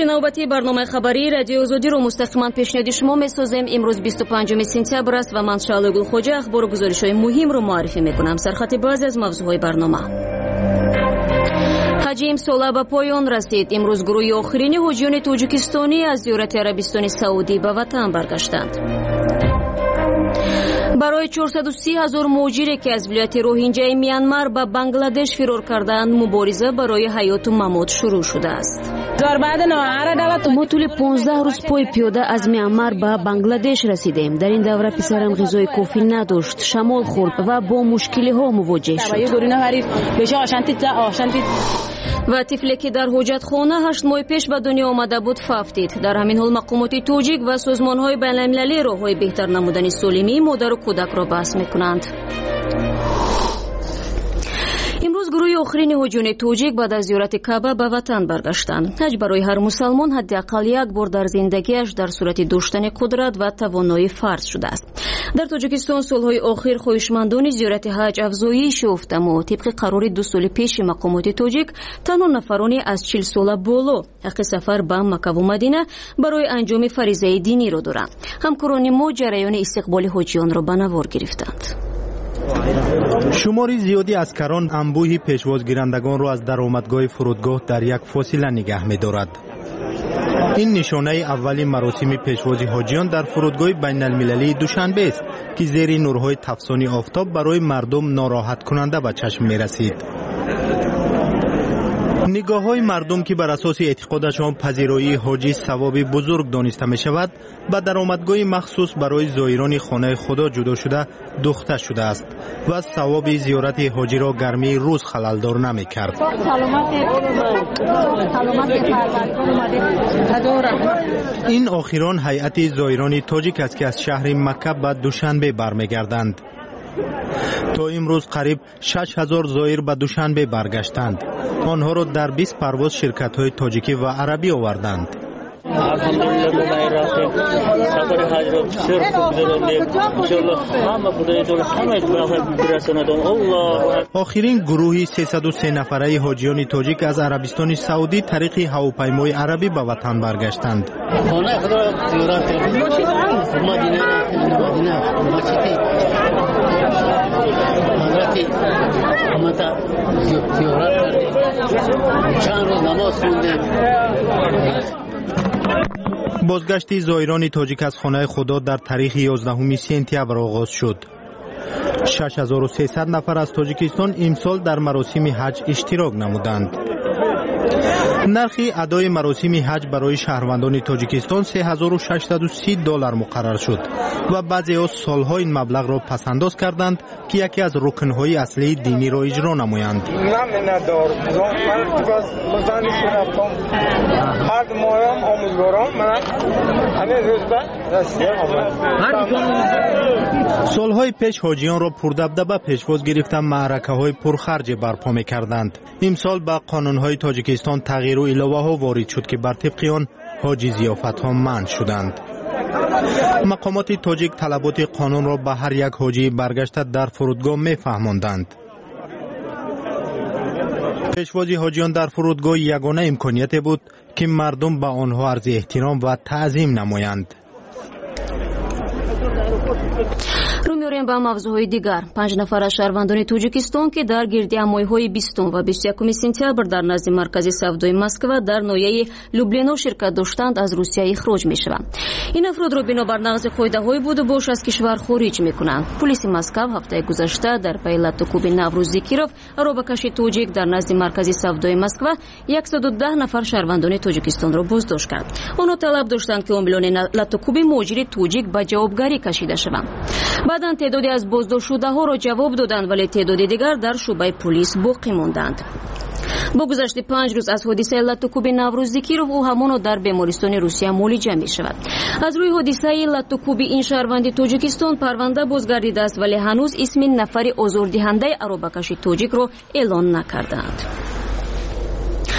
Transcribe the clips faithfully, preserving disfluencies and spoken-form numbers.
بخش نوبتی برنامه خبری رادیو آزادی رو مستقیما پیشنهاد شما می‌سازیم. امروز بیست و پنجم سپتامبر است و من شعله گلخوجه اخبار و گزارش‌های مهم رو معرفی می‌کنم. سرخط بعضی از موضوع‌های برنامه: حج امسال به پایان رسید. امروز گروه آخرین حاجیان تاجیکستانی از زیارت عربستان سعودی به وطن برگشتند. برای چهارصد و سی هزار مهاجری که از ولایت روهینجای میانمار به بنگلادش فرار کردند مبارزه برای حیات و ممات شروع شده است. ما طول پانزده روز پای پیاده از میانمار به بنگلادش رسیدیم. در این دوره پسرم غذای کافی نداشت، شمال خورد و با مشکلی ها مواجه شد. و طفلی که در حاجت خانه هشت ماه پیش به دنیا آمده بود فافتید. در همین حال مقامات تاجیک و سازمان‌های بین‌المللی راه‌های بهتر نمودن سالمی مادر و کودک را بحث می‌کنند. امروز گروه آخرین حاجیان تاجیک بعد از زیارت کعبه به وطن برگشتند. حج برای هر مسلمان حداقل یک بار در زندگیش در صورت داشتن قدرت و توانایی فرض شده است. در تاجیکستان سالهای آخر خواهشمندان زیارت حج افزایش یافته، اما طبق قرار دو سال پیش مقامات تاجیک تنها نفرانی از چهل ساله بالا حق سفر به مکه و مدینه برای انجام فریضه دینی را دارند. همکاران ما جریان استقبال حاجیان را به نوار گرفتند. شماری زیادی از کران انبوه پیشوازگیرندگان را از درآمدگاه فرودگاه در یک فاصله نگه می‌دارد. این نشانه اولین مراسم پیشوازی حاجیان در فرودگاه بین المللی دوشنبه است که زیر نورهای تفسانی آفتاب برای مردم ناراحت کننده به چشم می رسید. نگاه های مردم که بر اساس اعتقادشان پذیرایی حاجی ثواب بزرگ دانسته می شود به درآمدگاه مخصوص برای زائران خانه خدا جدا شده دوخته شده است و ثواب زیارت حاجی را گرمی روز خللدار نمی کرد. این آخران هیئت زائران تاجیک است که از شهر مکه به دوشنبه برمیگردند. تا امروز قریب شش هزار زائر به دوشنبه برگشتند. آنها را در بیست پرواز شرکت های تاجیکی و عربی آوردند. آخرین گروهی سیصد و سه نفره حاجیان تاجیک از عربستان سعودی طریق هواپیمای عربی به وطن برگشتند. بازگشت زائران تاجیک از خانه خدا در تاریخ یازدهم سپتامبر آغاز شد. شش هزار و سیصد نفر از تاجیکستان امسال در مراسم حج اشتراک نمودند. نرخ ادای مراسم حج برای شهروندان تاجیکستان سه هزار و ششصد و سی دلار مقرر شد و بعضی از سالها این مبلغ را پسنداز کردند که یکی از رکنهای اصلی دینی را اجرا نمایند. سالهای پیش حاجیان را پردبدبه پیشواز گرفتن معرکه های پرخرج برپا می کردند. امسال با قانون های تاجیکستان تغییر و علاوه ها وارد شد که بر طبق آن حاجی ضیافت ها منع شدند. مقامات تاجیک طلبات قانون را به هر یک حاجی برگشته در فرودگاه می فهماندند. پیشوازی حاجیان در فرودگاه یگانه امکانیت بود که مردم به آنها عرض احترام و تعظیم نمایند. رو می‌آوریم به موضوعهای دیگر. پنج نفر از شهروندان تاجیکستان که در گردهمایی‌های بیستم و بیست و یکم سپتامبر در نزد مرکز سودای مسکو در ناحیه لوبلینا شرکت داشتند از روسیه اخراج می‌شوند. این افراد را بنابر نقض قاعده‌های بود و باش از کشور خارج می‌کنند. پلیس مسکو هفته گذشته در پی لاتوکوب نوروز زکیروف اروبکش تاجیک در نزد مرکز سودای مسکو صد و ده نفر شهروندان تاجیکستان را بازداشت کرد. آنها طلب داشتند که عاملان لاتوکوب مهاجر تاجیک به جوابگری کشیده شوند. بعداً تعدادی از بازداشت شده ها را جواب دادند ولی تعدادی دیگر در شعبه پلیس باقی ماندند. با گذشت پنج روز از حادثه لاتوکوب نوروز زکیروف او همان در بیمارستان روسیه معالجه می شود. از روی حادثه لاتوکوب این شهروند تاجیکستان پرونده بازگردیده است ولی هنوز اسم نفر آزاردهنده اروبکش تاجیک را اعلان نکردند.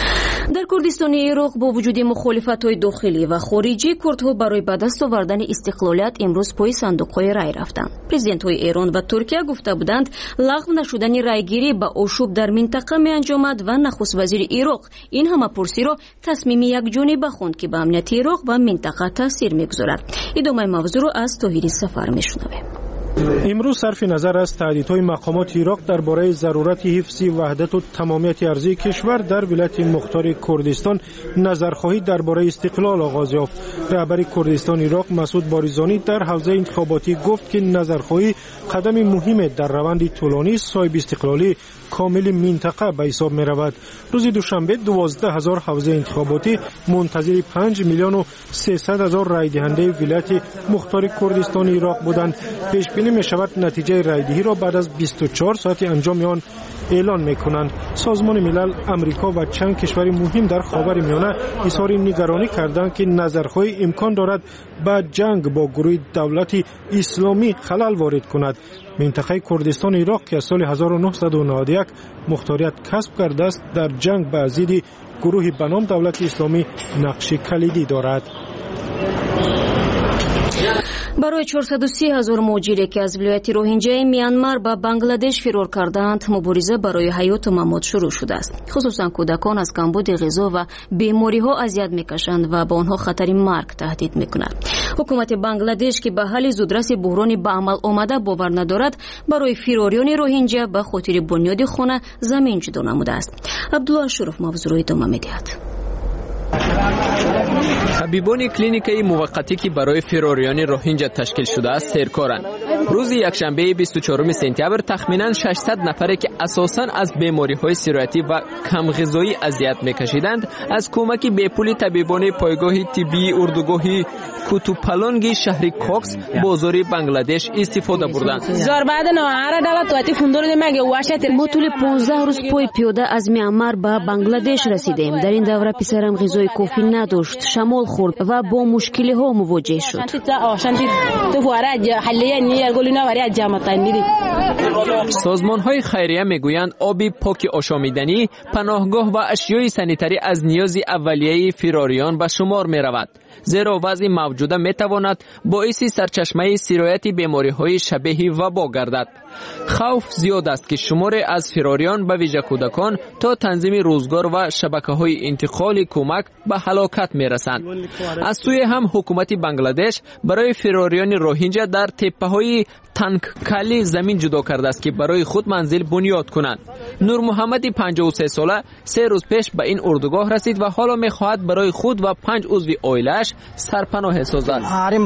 در کردستان عراق با وجود مخالفت‌های داخلی و خارجی، کردها برای به دست آوردن استقلالیت امروز پای صندوق‌های رای رفتند. پرزیدنت‌های ایران و ترکیه گفته بودند لغو نشدن رایگیری با آشوب در منطقه می‌انجامد و نخست وزیر عراق این همه‌پرسی را تصمیم یکجانبه خواند که به امنیت عراق و منطقه تاثیر می‌گذارد. ادامه موضوع را از طاهری سفر می‌شنویم. امروز صرف نظر از تهدیدهای مقامات عراق درباره ضرورت حفظ وحدت و تمامیت ارضی کشور در ولایت مختار کردستان نظرخواهی درباره استقلال آغاز یافت. رهبر کردستان عراق مسعود باریزانی در حوزه انتخاباتی گفت که نظرخواهی قدم مهم در روند طولانی صاحب استقلالی کامل منطقه به حساب می رود. روز دوشنبه دوازده هزار حوزه انتخاباتی منتظر پنج میلیون و سیصد هزار رای دهنده ولایت مختار کردستان عراق بودند. پیش بینی می شود نتیجه رای دهی را بعد از بیست و چهار ساعت انجام آن اعلان می کنند. سازمان ملل، امریکا و چند کشور مهم در خاورمیانه اظهار نگرانی کردند که نظرخواهی امکان دارد با جنگ با گروه دولت اسلامی خلل وارد کند. منطقه کردستان عراق که از سال هزار و نهصد و نود و یک مختاریت کسب کرده است در جنگ با ضد گروه به نام دولت اسلامی نقش کلیدی دارد. برای چهارصد و سی هزار مهاجری که از ولایت روهینجه میانمار به بنگلادش فرار کردند، مبارزه برای حیات و ممات شروع شده است. خصوصا کودکان از کمبود غذا و بیماری ها اذیت میکشند و با آنها خطر مرگ تهدید میکند. حکومت بنگلادش که به حل زودرس بحران به عمل آمده باور ندارد، برای فراریان روهینجه به خاطر بنیاد خانه زمین جدا نموده است. عبدالله شرف موضوع را ادامه میدهد. طبیبان کلینیکی موقتی که برای فراریان روهینجا تشکیل شده است سرکارند. روز یکشنبه بیست و چهارم سپتامبر تخمینا ششصد نفری که اساساً از بیماری‌های سیرایتی و کم غذایی اذیت می‌کشیدند از کمک بیپولی طبیبان پایگاه طبی اردوگاهی کوتوپالونگی شهر کوکس بازار بنگلادش استفاده بردند. ما طول پانزده روز پای پیاده از میانمار به بنگلادش رسیدیم. در این دوره پسرم غذای کافی نداشت، شمال خورد و با مشکلی ها مواجه شد. سازمان های خیریه میگویند آب پاک آشامیدنی، پناهگاه و اشیای سانیتری از نیاز اولیه فراریان به شمار می رود. زیرا وضع موجوده می تواند باعث سرچشمه سرایت بیماری های شبیه وبا گردد. خوف زیاد است که شمار از فراریان به ویژه کودکان تا تنظیم روزگار و شبکه های انتقال کمک به هلاکت می رسند. از سوی هم حکومت بنگلادش برای فراریان روهینجا در تپه های تنگکالی زمین جدا کرده است که برای خود منزل بنیاد کنند. نور محمدی پنجاه و سه ساله سه روز پیش به این اردوگاه رسید و حالا می خواهد برای خود و پنج عضو عائله‌اش سرپناه سازد.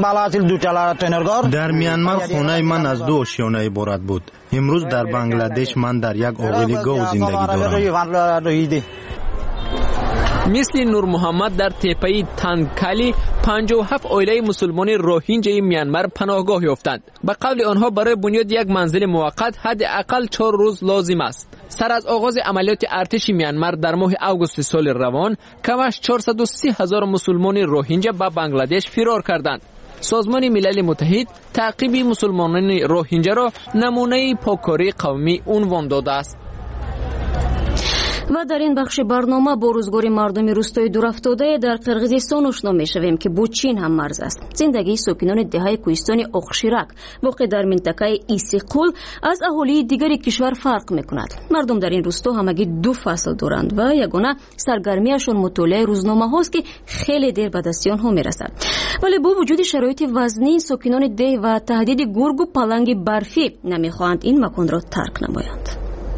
در میانمار خانه من از دو آشیانه عبارت بود. امروز در بنگلادش من در یک آقلگاه زندگی دارم. مثل نور محمد در تپه تنگکالی پنجاه و هفت عائله مسلمان روهینجای میانمار پناهگاه یافتند. به قول آنها برای بنیاد یک منزل موقت حداقل چهار روز لازم است. سر از آغاز عملیات ارتش میانمار در ماه آگوست سال روان کمش چهارصد و سی هزار مسلمان روهینجا به بنگلادش فرار کردند. سازمان ملل متحد تعقیب مسلمانان روهینجا را نمونه پاککاری قومی عنوان داده است. و در این بخش برنامه با روزگار مردم روستای دورافتاده در قرقیزستان آشنا میشویم که با چین هم مرز است. زندگی ساکنان دهه کوهستان اوقشیرک واقع در منطقه ایسیقول از اهالی دیگری کشور فرق میکند. مردم در این روستا همگی دو فصل دارند و یگانه سرگرمیشان مطالعه روزنامه هاست که خیلی دیر به دست آنها میرسد. ولی با وجود شرایط وزنی، ساکنان ده و تهدید گرگ و پلنگ برفی نمیخواهند این مکان را ترک نمایند.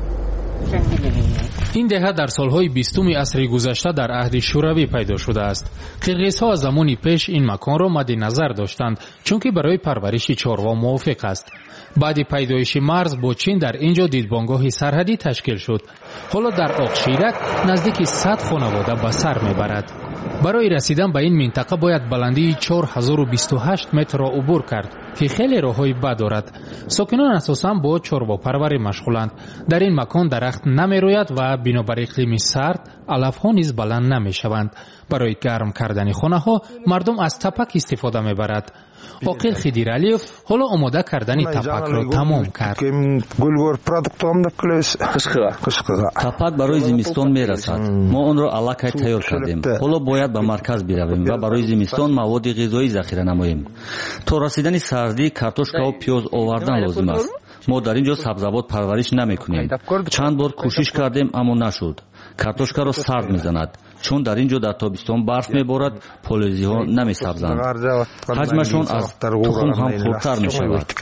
این دهه در سالهای بیستم عصر گذشته در عهد شوروی پیدا شده است. قرقیزها از زمانی پیش این مکان را مد نظر داشتند چون که برای پرورش چاروا موافق است. بعد پیدایش مرز با چین در اینجا دیدبانگاه سرحدی تشکیل شد. حالا در اوقشیرک نزدیک صد خانواده به سر میبرد. برای رسیدن به این منطقه باید بلندی چهار هزار و بیست و هشت متر را عبور کرد که خیلی راههای بد دارد. ساکنان اساساً با چاروا پروری مشغولند. در این مکان درخت نمیروید و بنابر اقلیم سرد علفها نیز بلند نمیشوند. برای گرم کردن خانه ها مردم از تپک استفاده میبرد. عاقل خدیرالیوف حالا آماده کردن تپک را تمام کرد. تپک برای زمستان میرسد. ما آن را الکی تیار کردیم. حالا باید به مرکز برویم و برای زمستان مواد غذایی ذخیره نماییم. تا رسیدن سردی کارتوشکا و پیاز آوردن لازم است. ما در اینجا سبزیجات پرورش نمیکنیم. چند بار کوشش کردیم اما نشد. کارتوشکا را سرد میزند. چون در اینجا در تابستان برف میبارد، پالوزی ها نمی سبزند. حجمشون از تخم هم خردتر می شود.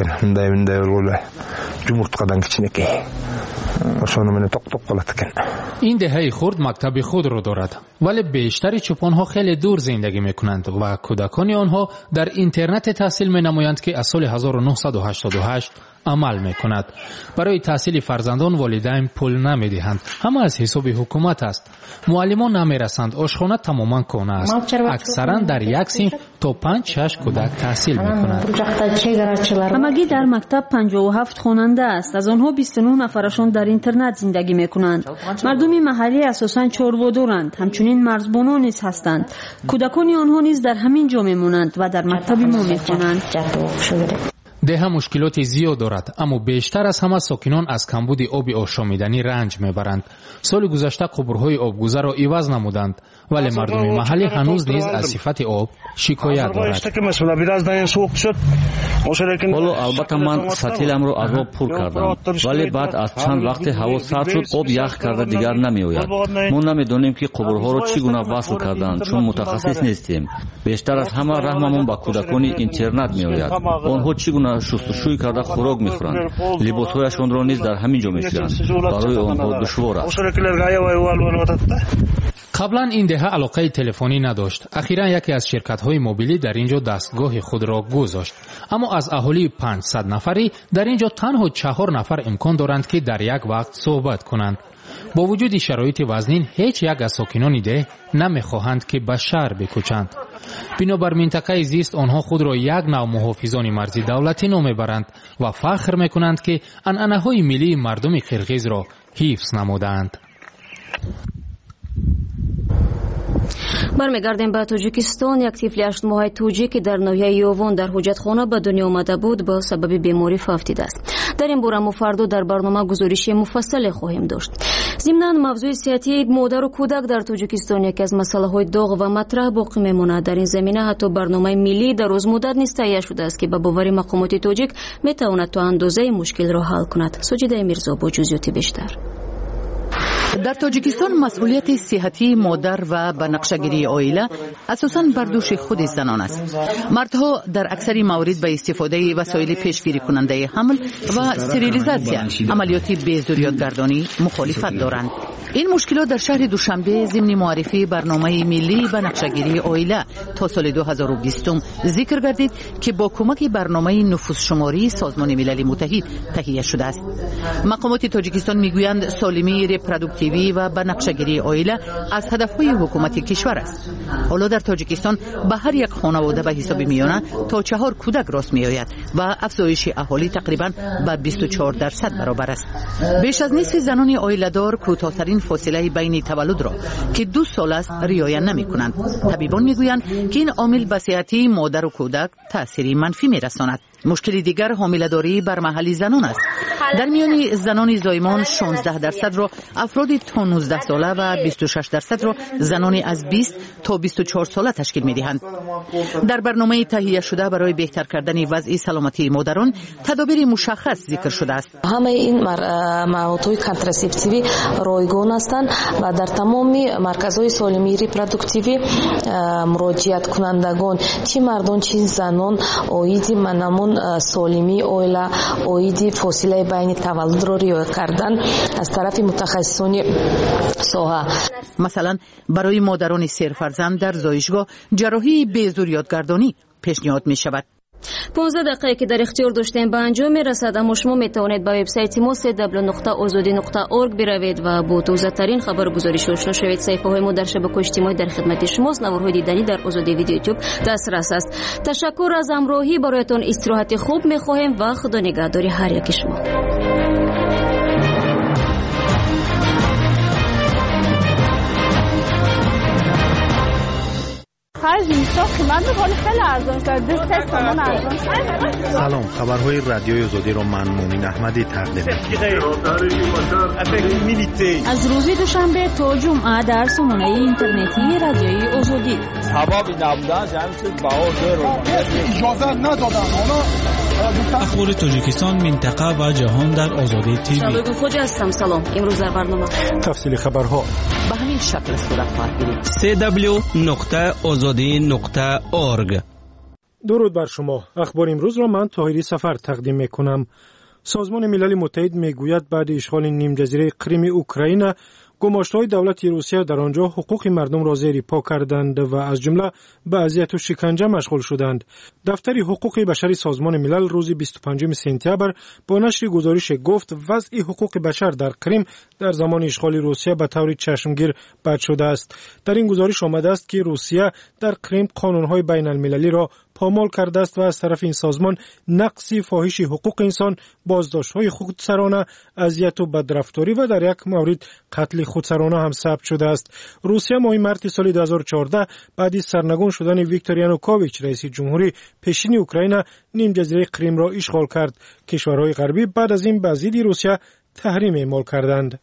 این دهه خرد مکتب خود را دارد، ولی بیشتر چوپان ها خیلی دور زندگی می کنند و کودکان آنها در اینترنت تحصیل می نمایند که از سال هزار و نهصد و هشتاد و هشت عمل می کند. برای تحصیل فرزندان والدین پول نمی دهند، همه از حساب حکومت است. معلمان نمی رسند، آشخانه تماما کنه است. اکثرا در یک صنف تا پنج شش کودک تحصیل می کنند. همگی در مکتب پنجاه و هفت خواننده است. از آنها بیست و نه نفرشان در اینترنت زندگی می کنند. مردم محلی اساساً چاره‌وادارند، همچنین مرزبانان نیز هستند. کودکان آنها نیز در همین جا می مانند و در مکتب ما می خوانند. ده مشکلات زیاد دارد، اما بیشتر از همه ساکنان از کمبود آب آشامیدنی رنج میبرند. سال گذشته قبرهای آبگذر را عوض نمودند، ولی مردم محلی هنوز نیز از صفت آب شکایت دارد. حالا البته من ستیلم را از آب پر کردم، ولی بعد از چند وقت هوا سرد شد، آب یخ کرده دیگر نمیآید. ما نمیدانیم که قبرها را چگونه وصل کردند، چون متخصص نیستیم. بیشتر از همه رحممون با کودکان اینترنت میآید. آنها چگونه شستشوی کرده خوراک میخورند، لباسهایشان را نیز در همین جا میشویند. برای آنها دشوار است. قبلا این دهه علاقه تلفنی نداشت. اخیرا یکی از شرکت‌های موبیلی در اینجا دستگاه خود را گذاشت، اما از اهالی پانصد نفری در اینجا تنها چهار نفر امکان دارند که در یک وقت صحبت کنند. با وجود شرایط وزنین هیچ یک از ساکنان ده نمیخواهند که به شهر بکوچند. بنابر منطقه زیست آنها خود را یک نوع محافظان مرزی دولتی نامیبرند و فخر میکنند که عنعنه‌های ملی مردم قرقیز را حفظ نمودند. برمیگردیم به تاجیکستان. یک طفل هشت ماهه توجیک در ناحیه یوون در حجتخانه به دنیا آمده بود با سبب بیماری فوتیده است. در این باره ما فردا در برنامه گزارشی مفصل خواهیم داشت. ضمناً موضوع صحتی مادر و کودک در تاجیکستان یکی از مسائل داغ و مطرح باقی میماند. در این زمینه حتی برنامه ملی در روز مدت نیز تهیه شده است که به باور مقامات تاجیک میتواند تا اندازه مشکل را حل کند. سجیده میرزا با جزئیات بیشتر. در تاجیکستان مسئولیت صحتی مادر و بنقشه‌گیری عائله اساساً بر دوش خود زنان است. مردها در اکثر موارد به استفاده وسایل پیشگیری کننده حمل و استریلیزاسیون عملیات بی‌ضروریاتگردانی مخالفت دارند. این مشکلات در شهر دوشنبه ضمن معرفی برنامه ملی بنقشه‌گیری عائله تا سال دو هزار و بیست ذکر گردید که با کمک برنامه نفوس شماری سازمان ملل متحد تهیه شده است. مقامات تاجیکستان میگویند سالمی رپروداکتیوی و بنقشه‌گیری عائله از هدفهای حکومت کشور است. حالا در تاجیکستان به هر یک خانواده به حساب میانه تا چهار کودک راست میآید و افزایش اهالی تقریبا به بیست و چهار درصد برابر است. بیش از نصف زنان عائله دار کوتاه‌ترین فاصله بین تولد را که دو سال است رعایت نمی‌کنند. طبیبان میگویند که این عامل به صحت مادر و کودک تأثیری منفی می‌رساند. مشکل دیگر حامله‌داری بر محل زنان است. در میان زنان زایمان شانزده درصد را افراد تا نوزده ساله و بیست و شش درصد را زنان از بیست تا بیست و چهار ساله تشکیل می‌دهند. در برنامه تهیه شده برای بهتر کردن وضع سلامتی مادران تدابیر مشخص ذکر شده است. همه این موادهای کنتراسپتیوی رایگان هستند و در تمام مرکزهای سالمی رپروداکتیوی مراجعت کنندگان چه مردان چه زنان عاید منمون سالمی عائله عاید فاصله بین تولد را رعایت کردن از طرف متخصصان ساحه. مثلا برای مادران سرفرزند در زایشگاه جراحی بی‌ضروریاتگردانی پیشنهاد می شود. پانزده دقیقه که در اختیار داشتیم به انجام می رسد، اما شما می توانید به وبسایت ما دبلیو نقطه آزادی نقطه اورگ بروید و با تازه ترین خبرگزاری‌ها آشنا شوید. صفحه های ما در شبکه‌های اجتماعی در خدمت شماست. نوارهای دیدنی در آزادی ویدیو یوتیوب دسترس است. تشکر از همراهی. برایتان استراحت خوب می خواهیم و خدا نگهداری هر یک شما. خرج نیست، قیمت خیلی خیلی ارزان شده، سه تومن ارزان شده. سلام، خبرهای رادیوی آزادی رو من مومین احمدی تقدیم می‌کنم. از روز دوشنبه تا جمعه در سامانه اینترنتی رادیوی آزادی. هوا نبودن جمعیت بهار اجازه ندادن. اخبار تاجیکستان، منطقه و جهان در آزادی تیوی. شبکه خوجا هستم. سلام. امروز در برنامه تفصیل خبرها به همین شکل صورت خواهد گرفت. سی دبلیو نقطه آزادی نقطه اورگ. درود بر شما. اخبار امروز را من طاهری سفر تقدیم میکنم. سازمان ملل متحد میگوید بعد اشغال نیم جزیره کریم اوکراین، گماشته‌های دولت روسیه در آنجا حقوق مردم را زیر پا کردند و از جمله به اذیت و شکنجه مشغول شدند. دفتر حقوق بشر سازمان ملل روز بیست و پنجم سپتامبر با نشر گزارش گفت وضع حقوق بشر در کریم در زمان اشغال روسیه به طور چشمگیر بد شده است. در این گزارش آمده است که روسیه در کریم قانون‌های بین المللی را پامال کرده است و از طرف این سازمان نقض فاحش حقوق انسان، بازداشت‌های خودسرانه، اذیت و بدرفتاری و در یک مورد قتل خودسرانه هم ثبت شده است. روسیه ماه مارس سال دو هزار و چهارده بعد از سرنگون شدن ویکتور یانوکوویچ رئیس جمهوری پیشین اوکراین نیم جزیره کریم را اشغال کرد. کشورهای غربی بعد از این به ضد روسیه تحریم اعمال کردند.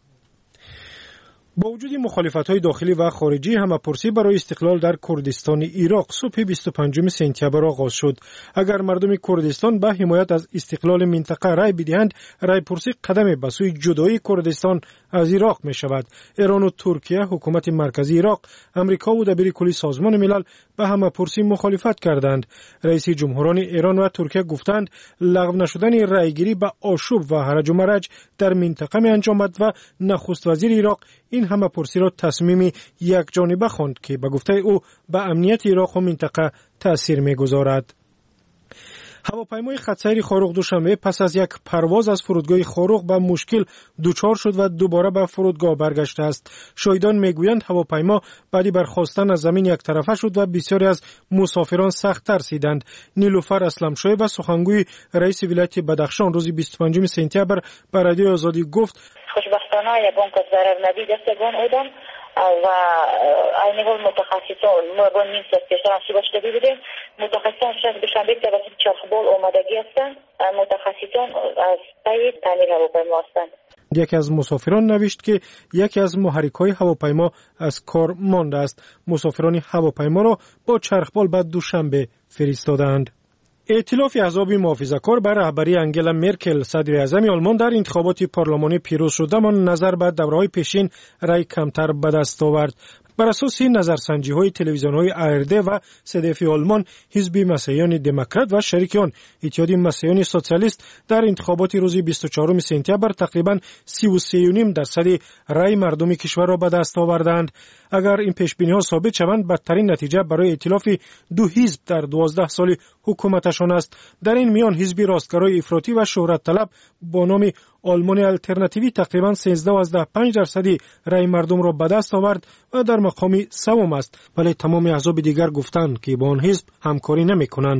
با وجود مخالفت‌های داخلی و خارجی، همه‌پرسی برای استقلال در کردستان عراق صبح بیست و پنجم سپتامبر آغاز شد. اگر مردم کردستان به حمایت از استقلال منطقه رای بدهند، رای پرسی قدم به سوی جدایی کردستان از عراق می‌شود. ایران و ترکیه، حکومت مرکزی عراق، امریکا و دبیر کلی سازمان ملل به همه‌پرسی مخالفت کردند. رئیس جمهوران ایران و ترکیه گفتند لغو نشدن رایگیری به آشوب و هرج و مرج در منطقه می انجامد و نخست وزیر عراق این همه پرسی را تصمیم یک جانبه خواند که به گفته او به امنیت عراق و منطقه تأثیر می‌گذارد. هواپیمای خطسیر خاروق دوشنبه پس از یک پرواز از فرودگاه خاروق به مشکل دچار شد و دوباره به فرودگاه برگشته است. شاهدان میگویند هواپیما بعد برخاستن از زمین یک طرفه شد و بسیاری از مسافران سخت ترسیدند. نیلوفر اسلمشاه و سخنگوی رئیس ولایت بدخشان روز بیست و پنجم سپتامبر به رادیو آزادی گفت خوشبختانه یگان که ضرر ندید استگان اودم و aynı متخصصان ما نیست که شانسی باشه ببینیم متخصصان شش دوشنبه توسط چرخبال آمادگی هستند. متخصصان از پای تعمیر هواپیما هستند. یکی از مسافران نوشت که یکی از محرک‌های هواپیما از کار مانده است. مسافران هواپیما را با چرخبال بعد دوشنبه فرستادند. ائتلاف احزاب محافظه‌کار بر رهبری انگلا مرکل صدر اعظم آلمان در انتخابات پارلمانی پیروز شد، اما نظر به دوره‌های پیشین رای کمتر به دست آورد. بر اساس نظرسنجی‌های تلویزیون‌های آرد و صدف آلمان، حزب مسیحیان دموکرات و شریک آن اتحادیه مسیحیان سوسیالیست در انتخابات روز بیست و چهارم سپتامبر تقریباً سی و سه و نیم درصد رای مردم کشور را به دست آوردند. اگر این پیش‌بینی‌ها ثابت شوند، بدترین نتیجه برای ائتلاف دو حزب در دوازده سال حکومتشان است. در این میان حزب راستگرای افراطی و شهرت طلب با نام آلمان آلترناتیوی تقریباً سیزده و پنج درصد رای مردم را به دست آورد و در مقام سوم است، ولی تمام احزاب دیگر گفتند که با آن حزب همکاری نمی‌کنند.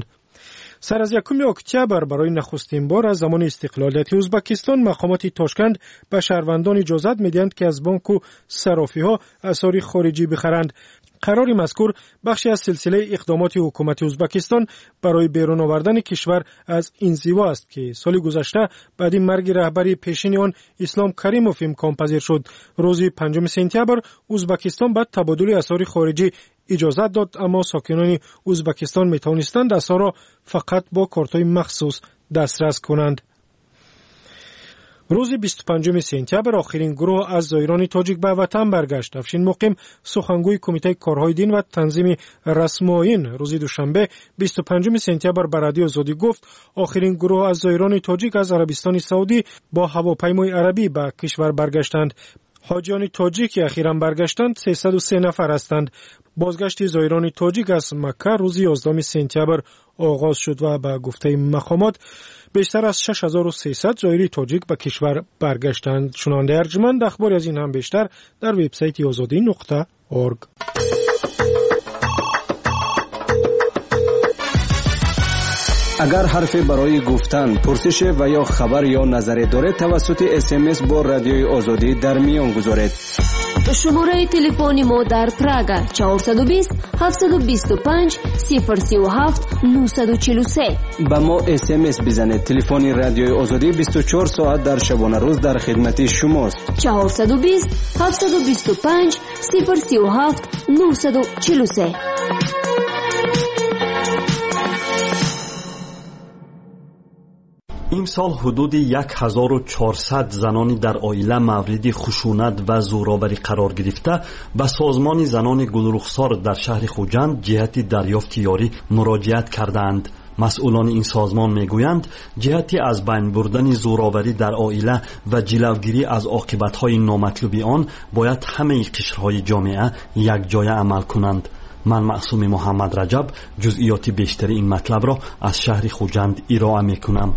سر از یکم اکتبر برای نخستین بار از زمان استقلالیت ازبکستان مقامات تاشکند به شهروندان اجازت می‌دهند که از بانک و صرافی‌ها اسعار خارجی بخرند. قرار مذکور بخشی از سلسله اقدامات حکومت ازبکستان برای بیرون آوردن کشور از انزوا است که سال گذشته بعد مرگ رهبر پیشین آن اسلام کریموف امکان پذیر شد. روز پنجم سپتامبر ازبکستان بعد تبادل اسعار خارجی اجازت داد، اما ساکنان ازبکستان می توانستند اسعار را فقط با کارت‌های مخصوص دسترس کنند. روز بیست و پنجم سپتامبر آخرین گروه از زایران تاجیک به وطن برگشت. افشین مقیم سخنگوی کمیته کارهای دین و تنظیم رسم آیین روز دوشنبه بیست و پنجم سپتامبر به رادیو آزادی گفت آخرین گروه از زایران تاجیک از عربستان سعودی با هواپیمای عربی به کشور برگشتند. حاجیان تاجیک که اخیراً برگشتند سیصد و سه نفر هستند. بازگشت زایران تاجیک از مکه روز یازدهم سپتامبر آغاز شد و به گفته مقامات بیشتر از شش هزار و سیصد زایری تاجیک به کشور برگشتند. شنونده ارجمند اخباری از این هم بیشتر در وبسایت آزادی نقطه اورگ. اگر حرفی برای گفتن، پرسش و یا خبر یا نظری دارید توسط اس ام اس با رادیوی آزادی در میان گذارید. شماره تلفنی ما در پراگ چهارصد و بیست هفت دو پنج صفر سه هفت نه چهار سه. با ما اس ام اس بزنید. تلفن رادیوی آزادی بیست و چهار ساعت در شبانه روز در خدمت شماست. چهارصد و بیست هفت دو پنج صفر سه هفت نه چهار سه. امسال حدود هزار و چهارصد زنانی در عائله مورد خشونت و زورآوری قرار گرفته به سازمان زنان گلرخسار در شهر خوجند جهت دریافت یاری مراجعت کردند. مسئولان این سازمان میگویند جهت از بین بردن زورآوری در عائله و جلوگیری از عاقبت‌های نامطلوب آن باید همه قشرهای جامعه یکجای عمل کنند. من معصوم محمد رجب جزئیات بیشتر این مطلب را از شهر خوجند ارائه میکنم.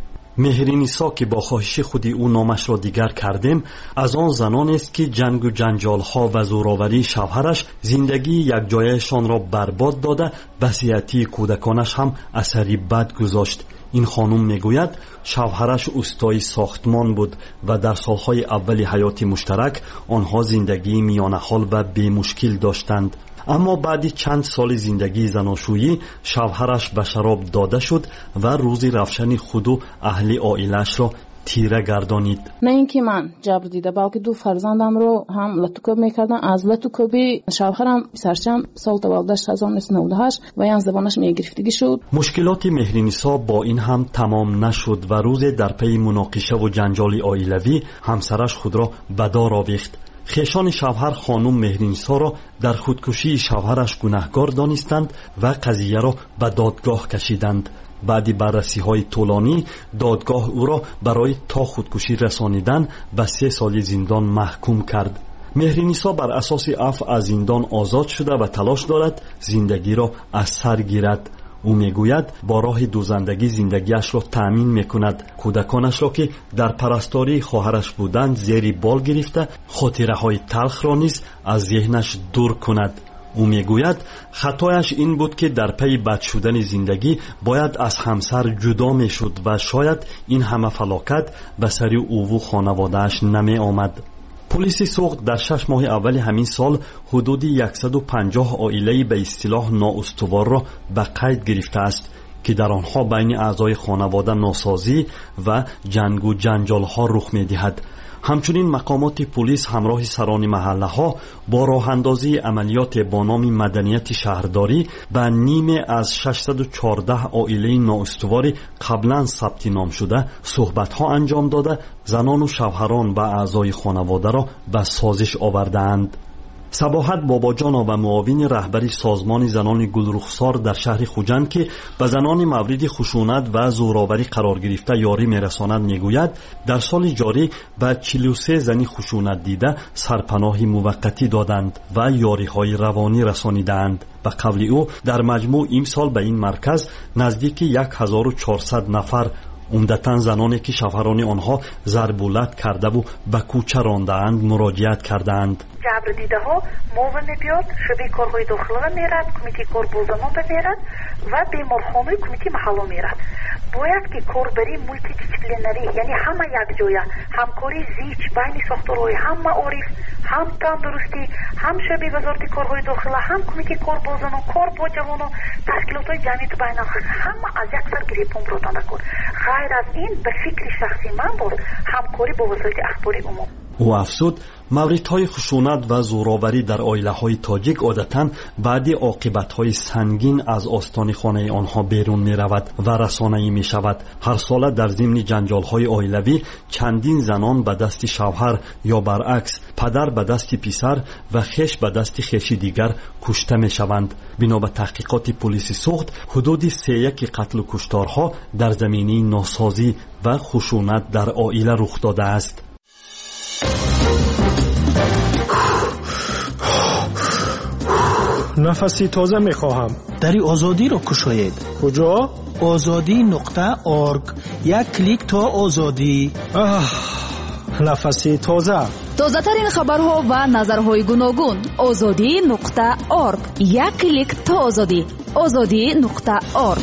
مهرینیسا که با خواهش خود او نامش را دیگر کردیم از آن زنان است که جنگ و جنجال ها و زورآوری شوهرش زندگی یک جایشان را برباد داده به صحتی کودکانش هم اثری بد گذاشت. این خانم میگوید شوهرش استای ساختمان بود و در سالهای اول حیات مشترک آنها زندگی میانه حال و بی مشکل داشتند. اما بعد چند سال زندگی زناشویی شوهرش به شراب داده شد و روز رفتن خود و اهل عائله‌اش را تیره گردانید. نه اینکه من جبر دیده بلکه دو فرزندم رو هم لطوکوب میکردن. از لطوکوبی شوهرم سرچم سال تولدش هزار و نهصد و نود و هشت و یان زبانش میگرفتگی شد. مشکلات مهرینیسا با این هم تمام نشد و روز در پی مناقشه و جنجال عائلوی همسرش خود را به دار آویخت. خیشان شوهر خانم مهرینیسا را در خودکشی شوهرش گناهکار دانستند و قضیه را به دادگاه کشیدند. بعد بررسی های طولانی دادگاه او را برای تا خودکشی رسانیدن به سه سال زندان محکوم کرد. مهرینیسا بر اساس عفو از زندان آزاد شده و تلاش دارد زندگی را از سر گیرد. او میگوید با راه دوزندگی زندگیش را تأمین میکند. کودکانش را که در پرستاری خواهرش بودند زیر بال گرفته خاطره های تلخ را نیز از ذهنش دور کند. او میگوید خطایش این بود که در پی بد شدن زندگی باید از همسر جدا میشد و شاید این همه فلاکت به سر او و خانواده‌اش نمی آمد. پلیس سوخت در شش ماه اول همین سال حدود صد و پنجاه عائله به اصطلاح نااستوار را به قید گرفته است که در آنها بین اعضای خانواده ناسازی و جنگ و جنجال ها رخ می دهد. همچنین مقامات پلیس همراه سران محله ها با راه اندازی عملیات با نام مدنیت شهرداری به نیمه از ششصد و چهارده عائله نااستوار قبلا ثبت نام شده صحبت ها انجام داده زنان و شوهران و اعضای خانواده را به سازش آوردند. صباحت باباجانا و معاون رهبری سازمان زنان گلرخسار در شهر خوجند که به زنان مورد خشونت و زورآوری قرار گرفته یاری میرساند میگوید در سال جاری به چهل و سه زنی خشونت دیده سرپناهی موقتی دادند و یاری‌های روانی رسانیدند. به قول او در مجموع امسال به این مرکز نزدیک هزار و چهارصد نفر عمدتاً زنانی که شوهران آنها ضربولت کرده و به کوچه رانده‌اند مراجعت کردند. جبر دیده ها موضوع میبیاد شبه کارهای داخلی میرد کمیتی کار بولزمان میرد و بیمارخانه کمیتی محله میرد. باید که کاربری مولتی دیسیپلینری یعنی همه یک جایه همکاری زیچ بین ساختارهای هم معارف هم تندرستی هم شبه وزارت کارهای داخلی هم کمیتی کار بولزمان کار با جوان و تشکیلات های جمعیت بین همه از یک سر گریپون براتانده کن. غیر از این به فکر شخصی من بود همکاری با وسایل اخباری عموم. او افزود موردهای خشونت و زورآوری در عائله‌های تاجیک عادتاً بعد عاقبت‌های سنگین از آستان خانه آنها بیرون می‌رود و رسانه‌ای می‌شود. هر ساله در ضمن جنجال‌های عائلوی چندین زنان به دست شوهر یا برعکس پدر به دست پسر و خش به دست خشی دیگر کشته می‌شوند. بنا به تحقیقات پلیس سوخت حدود سه یک قتل و کشتارها در زمینه ناسازی و خشونت در عائله رخ داده است. نفسی تازه میخواهم. دری آزادی را کشاید. کجا؟ آزادی نقطه آرگ. یک کلیک تا آزادی. آه. نفسی تازه. تازه ترین خبرها و نظرهای گوناگون. آزادی نقطه آرگ. یک کلیک تا آزادی. آزادی نقطه آرگ.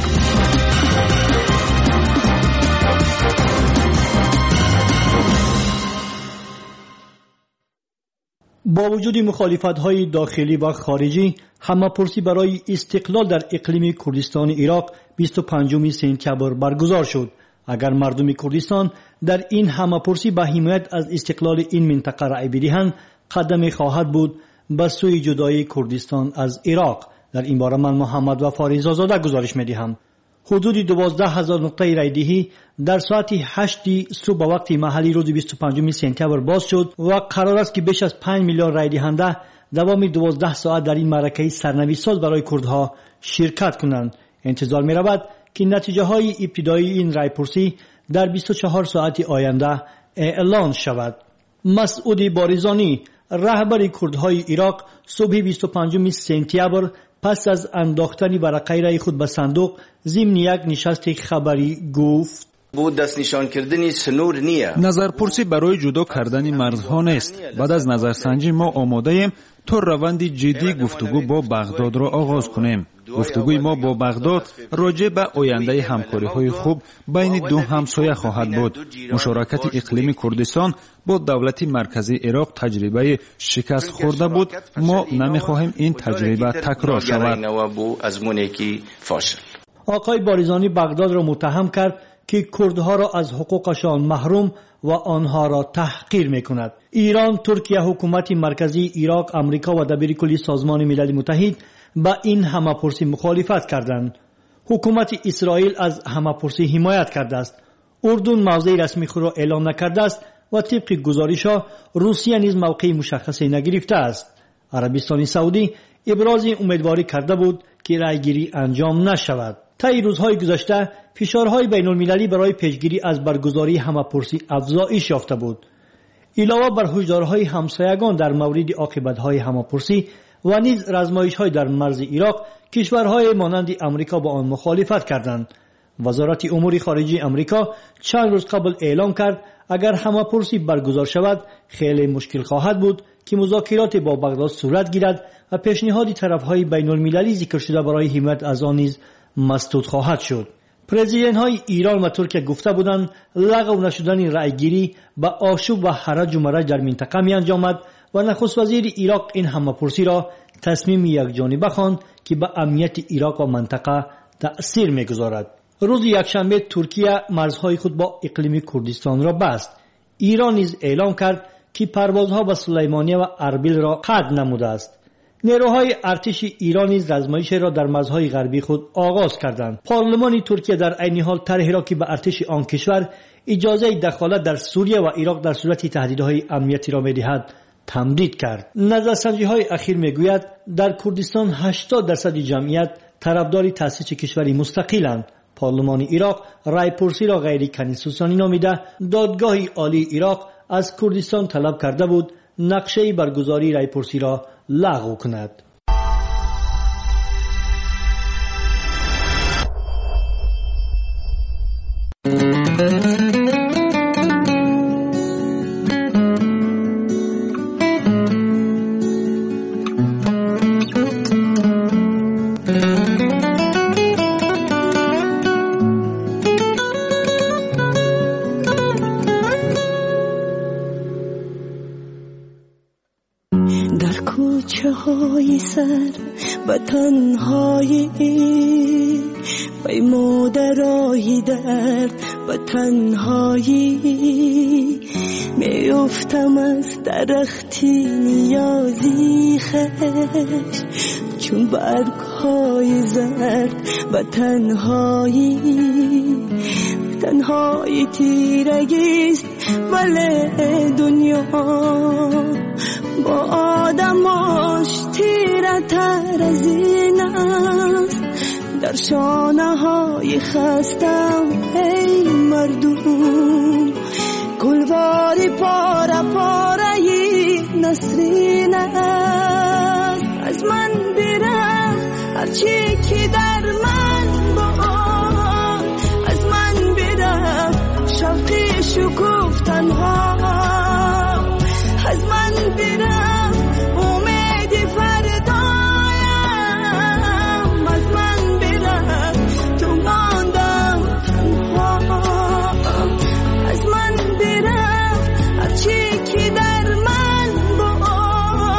با وجود مخالفت‌های داخلی و خارجی، همه‌پرسی برای استقلال در اقلیم کردستان عراق بیست و پنجم سپتامبر برگزار شد. اگر مردم کردستان در این همه‌پرسی به حمایت از استقلال این منطقه رأی بدهند، قدمی خواهد بود به سوی جدایی کردستان از عراق. در این باره من محمد وفا رضازاده گزارش می‌دهم. حدود دوازده هزار نقطه رایدهی در ساعت هشت صبح به وقت محلی روز بیست و پنجم سپتامبر باز شد و قرار است که بیش از پنج میلیون رای دهنده دوام دوازده ساعت در این معرکه سرنوشت‌ساز برای کردها شرکت کنند. انتظار می رود که نتیجه های ابتدایی این رایپرسی در بیست و چهار ساعت آینده اعلان شود. مسعود باریزانی، رهبر کردهای عراق، صبح بیست و پنجم سپتامبر پس از انداختن ورقه رای خود به صندوق ضمن یک نشست خبری گفت: بود دست نشان کردنی سنور نیه. نظرپرسی برای جدا کردن مرزها نیست. بعد از نظرسنجی ما آماده ایم تا روند جدی گفتگو با بغداد را آغاز کنیم. گفتگوی ما با بغداد راجع به آینده همکاری‌های خوب بین دو همسایه خواهد بود. مشارکت اقلیم کردستان با دولت مرکزی عراق تجربه شکست خورده بود. ما نمی‌خواهیم این تجربه تکرار شود. آقای باریزانی بغداد را متهم کرد که کردها را از حقوقشان محروم و آنها را تحقیر می‌کند. ایران، ترکیه، حکومت مرکزی عراق، امریکا و دبیرکلی سازمان ملل متحد با این همه‌پرسی مخالفت کردند. حکومت اسرائیل از همه‌پرسی حمایت کرده است. اردن موضع رسمی خود را اعلام نکرده است و طبق گزارش‌ها روسیه نیز موقع مشخصی نگرفته است. عربستان سعودی ابراز امیدواری کرده بود که رأیگیری انجام نشود. طی روزهای گذشته فشارهای بین‌المللی برای پیشگیری از برگزاری همه‌پرسی افزایش یافته بود. علاوه بر هشدارهای همسایگان در مورد عاقبت‌های همه‌پرسی و نیز رزمایش‌های در مرز عراق، کشورهای مانند امریکا با آن مخالفت کردند. وزارت امور خارجه امریکا چند روز قبل اعلام کرد اگر همه‌پرسی برگزار شود خیلی مشکل خواهد بود که مذاکرات با بغداد صورت گیرد و پیشنهاد طرف‌های بین‌المللی ذکر شده برای حمایت از آن نیز مسدود خواهد شد. پرزیدنت‌های ایران و ترکیه گفته بودند لغو نشدن رأیگیری به آشوب و حرج و مرج در منطقه می انجامد و نخست وزیر عراق این همه‌پرسی را تصمیم یکجانبه خواند که به امنیت عراق و منطقه تأثیر می‌گذارد. روز یکشنبه ترکیه مرزهای خود با اقلیم کردستان را بست. ایران نیز اعلام کرد که پروازها به سلیمانیه و اربیل را قطع نموده است. نیروهای ارتش ایران نیز رزمایش را در مرزهای غربی خود آغاز کردند. پارلمان ترکیه در عین حال طرحی را که به ارتش آن کشور اجازه دخالت در سوریه و عراق در صورت تهدیدهای امنیتی را می‌دهد تمدید کرد. نظرسنجی‌های اخیر می‌گوید در کردستان هشتاد درصد جمعیت طرفدار تأسیس کشوری مستقلند. پارلمان عراق رایپرسی را غیر کنستیتوسیونی نامیده. دادگاه عالی عراق از کردستان طلب کرده بود نقشه برگزاری رایپرسی را لغو کند. سر به تنهایی پیموده راهی درد به تنهایی میفتم از درختی نیازی خش چون برگ های زرد به تنهایی تنهایی تیرگیست ولی دنیا با آدماش تیره تر از این است. در شانه های خستم ای مردم گلواری پاره پاره ی نسرین است. از من بیره هرچی که در من با از من بیره شوقی شکوف تنها از من بیرم امید فردایم از من بیرم تو ماندم تنها از من بیرم هرچی که در من با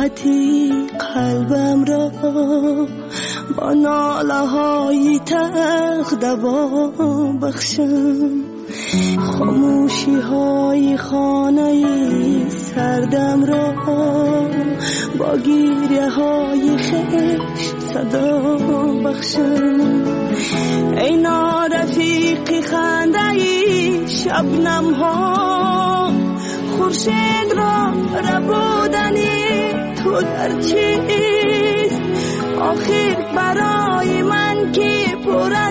راحتی قلبم را با ناله های تلخ دوا بخشم. خاموشی های خانه سردم را با گیره های خشت صدا بخشم. ای نارفیق خنده شبنم ها خورشید را ربودنی تو در چیست؟ آخر برای من که پر از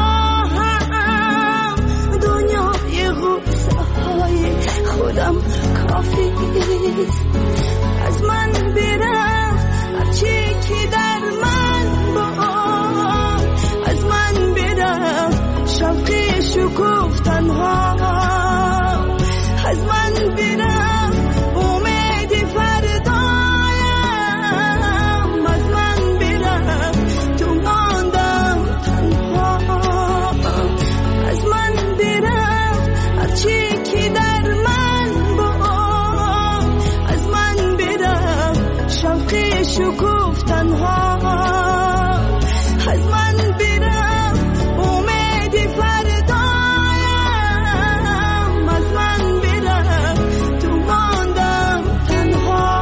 آهم دنیای غصه های خودم کافی است. از من برم هرچی که در من با، از من برم شوقی شکوفتن ها، از من برم امید فردایم، از من برم تو ماندم تنها، از من برم هرچی که در من با، از من برم شوقی شکوفتن ها، از من برم امید فردایم، از من برم تو ماندم تنها.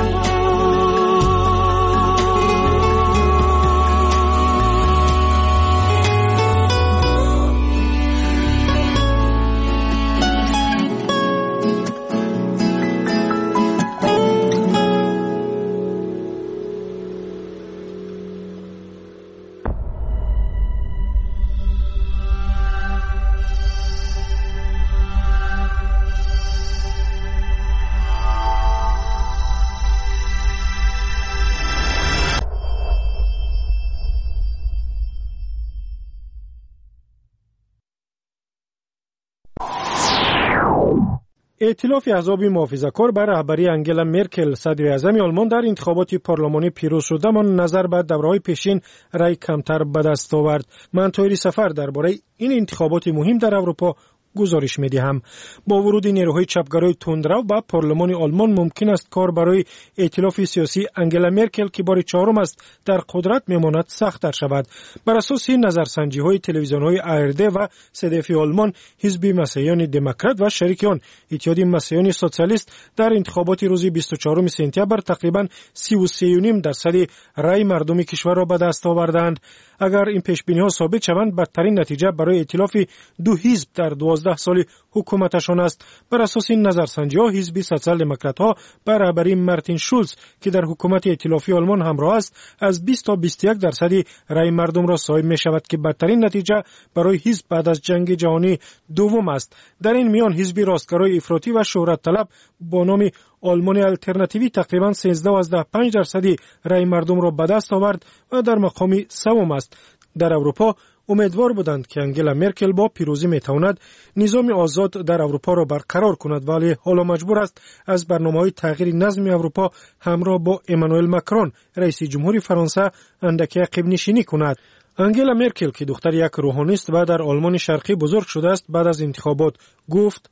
ائتلاف احزاب محافظه‌کار بر رهبری انگلا مرکل صدر اعظم آلمان در انتخابات پارلمانی پیروز شدهمان نظر به دوره‌های پیشین رای کمتر به دست آورد. من طوری سفر درباره این انتخابات مهم در اروپا گزارش می‌دهم. با ورود نیروهای چپگرای تندرو به پارلمان آلمان ممکن است کار برای ائتلاف سیاسی انگلا مرکل که بار چهارم است در قدرت میماند سخت‌تر شود. بر اساس نظرسنجی‌های تلویزیون‌های آرد و صدف آلمان، حزب مسیحیان دموکرات و شریک آن اتحادیه مسیحیان سوسیالیست در انتخابات روز بیست و چهارم سپتامبر تقریباً سی و سه و نیم درصد رای مردم کشور را به دست آوردند. اگر این پیش‌بینی‌ها ثابت شوند، بدترین نتیجه برای ائتلاف دو حزب در دوازده سال حکومتشان است. بر اساس این نظرسنجی‌ها، حزب سوسیال دموکرات‌ها بر رهبری مارتین شولز که در حکومت ائتلافی آلمان همراه است، از بیست تا بیست و یک درصد رای مردم را صاحب می‌شود که بدترین نتیجه برای حزب بعد از جنگ جهانی دوم است. در این میان حزب راستگرای افراطی و شهرت طلب با نام آلمان آلترناتیوی تقریباً سیزده و پنج درصد رای مردم را به دست آورد و در مقام سوم است. در اروپا امیدوار بودند که انگلا مرکل با پیروزی میتواند نظام آزاد در اروپا را برقرار کند، ولی حالا مجبور است از برنامه‌های تغییر نظم اروپا همراه با امانوئل ماکرون رئیس جمهور فرانسه اندکی عقب نشینی کند. انگلا مرکل که دختر یک روحانی است و در آلمان شرقی بزرگ شده است، بعد از انتخابات گفت: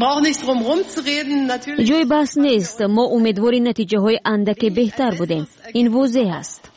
جای بحث نیست، ما امیدواری نتیجه های اندکی بهتر بودیم. این واضح است.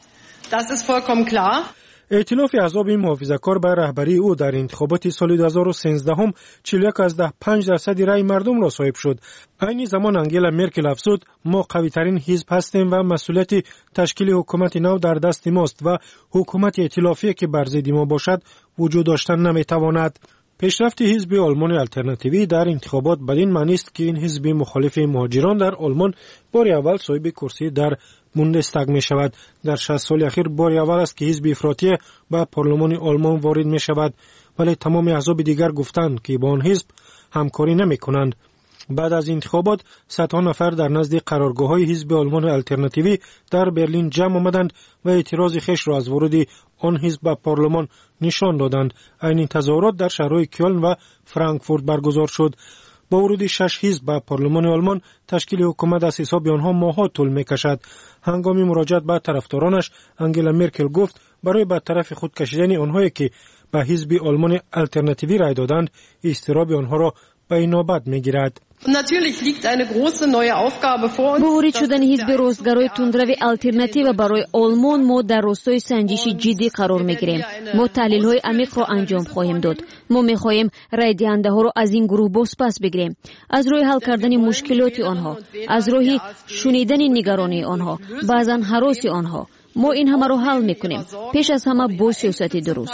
ائتلاف احزاب محافظه‌کار بر رهبری او در انتخابات سال دو هزار و سیزده هم چهل و یک و پنج درصد رای مردم را صاحب شد. این زمان انگلا مرکل افزود: ما قوی‌ترین حزب هستیم و مسئولیت تشکیل حکومت نو در دست ماست و حکومت ائتلافی که بر ضد ما باشد وجود داشتن نمیتواند. پیشرفت حزب آلمان آلترناتیوی در انتخابات بدین معنی است که این حزب مخالف مهاجران در آلمان بار اول صاحب کرسی در بوندستاگ می شود. در شصت سال اخیر بار اول است که حزب افراطی به پارلمان آلمان وارد می شود، ولی تمام احزاب دیگر گفتند که با آن حزب همکاری نمی کنند. بعد از انتخابات صدها نفر در نزد قرارگاه‌های حزب آلمان آلترناتیوی در برلین جمع آمدند و اعتراض خیش را از ورود آن حزب به پارلمان نشان دادند. این تظاهرات در شهرهای کلن و فرانکفورت برگزار شد. با ورود شش حزب به پارلمان آلمان، تشکیل حکومت از حساب آنها ماه‌ها طول می‌کشد. هنگام مراجعت به طرفدارانش، انگلا مرکل گفت برای به طرف خود کشیدن آنهایی که به حزب آلمان آلترناتیوی رای دادند، اضطراب آنها را به نوبت می‌گیرد. با ورود شدن حزب راستگرای تندروی الترناتیو برای آلمان ما در راستای سنجش جدی قرار میگیریم. ما تحلیل های عمیق را انجام خواهیم داد. ما میخواهیم رای دهنده ها را از این گروه بازپس بگیریم، از روی حل کردن مشکلات آنها، از روی شنیدن نگرانی آنها، بعضا هراس آنها. ما این همه را حل میکنیم، پیش از همه با سیاست درست.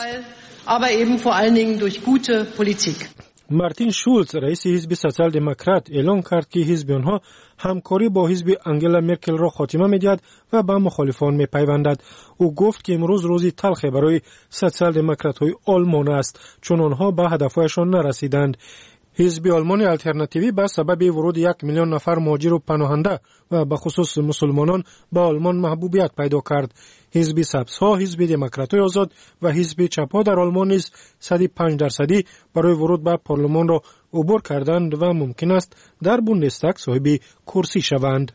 مارتین شولز رئیس حزب سوسیال دموکرات اعلام کرد که حزب آنها همکاری با حزب انگلا مرکل را خاتمه می‌دهد و به مخالفان می‌پیوندد. او گفت که امروز روزی تلخ برای سوسیال دموکرات‌های آلمان است چون آنها به هدفهایشان نرسیدند. حزب آلمان الترناتیوی به سبب ورود یک میلیون نفر مهاجر و پناهنده و به خصوص مسلمانان به آلمان محبوبیت پیدا کرد. حزب سبزها، حزب دموکرات‌های آزاد و حزب چپ‌ها در آلمان نیز صد و پنج درصدی برای ورود به پارلمان را عبور کردند و ممکن است در بوندستاگ صاحب کرسی شوند.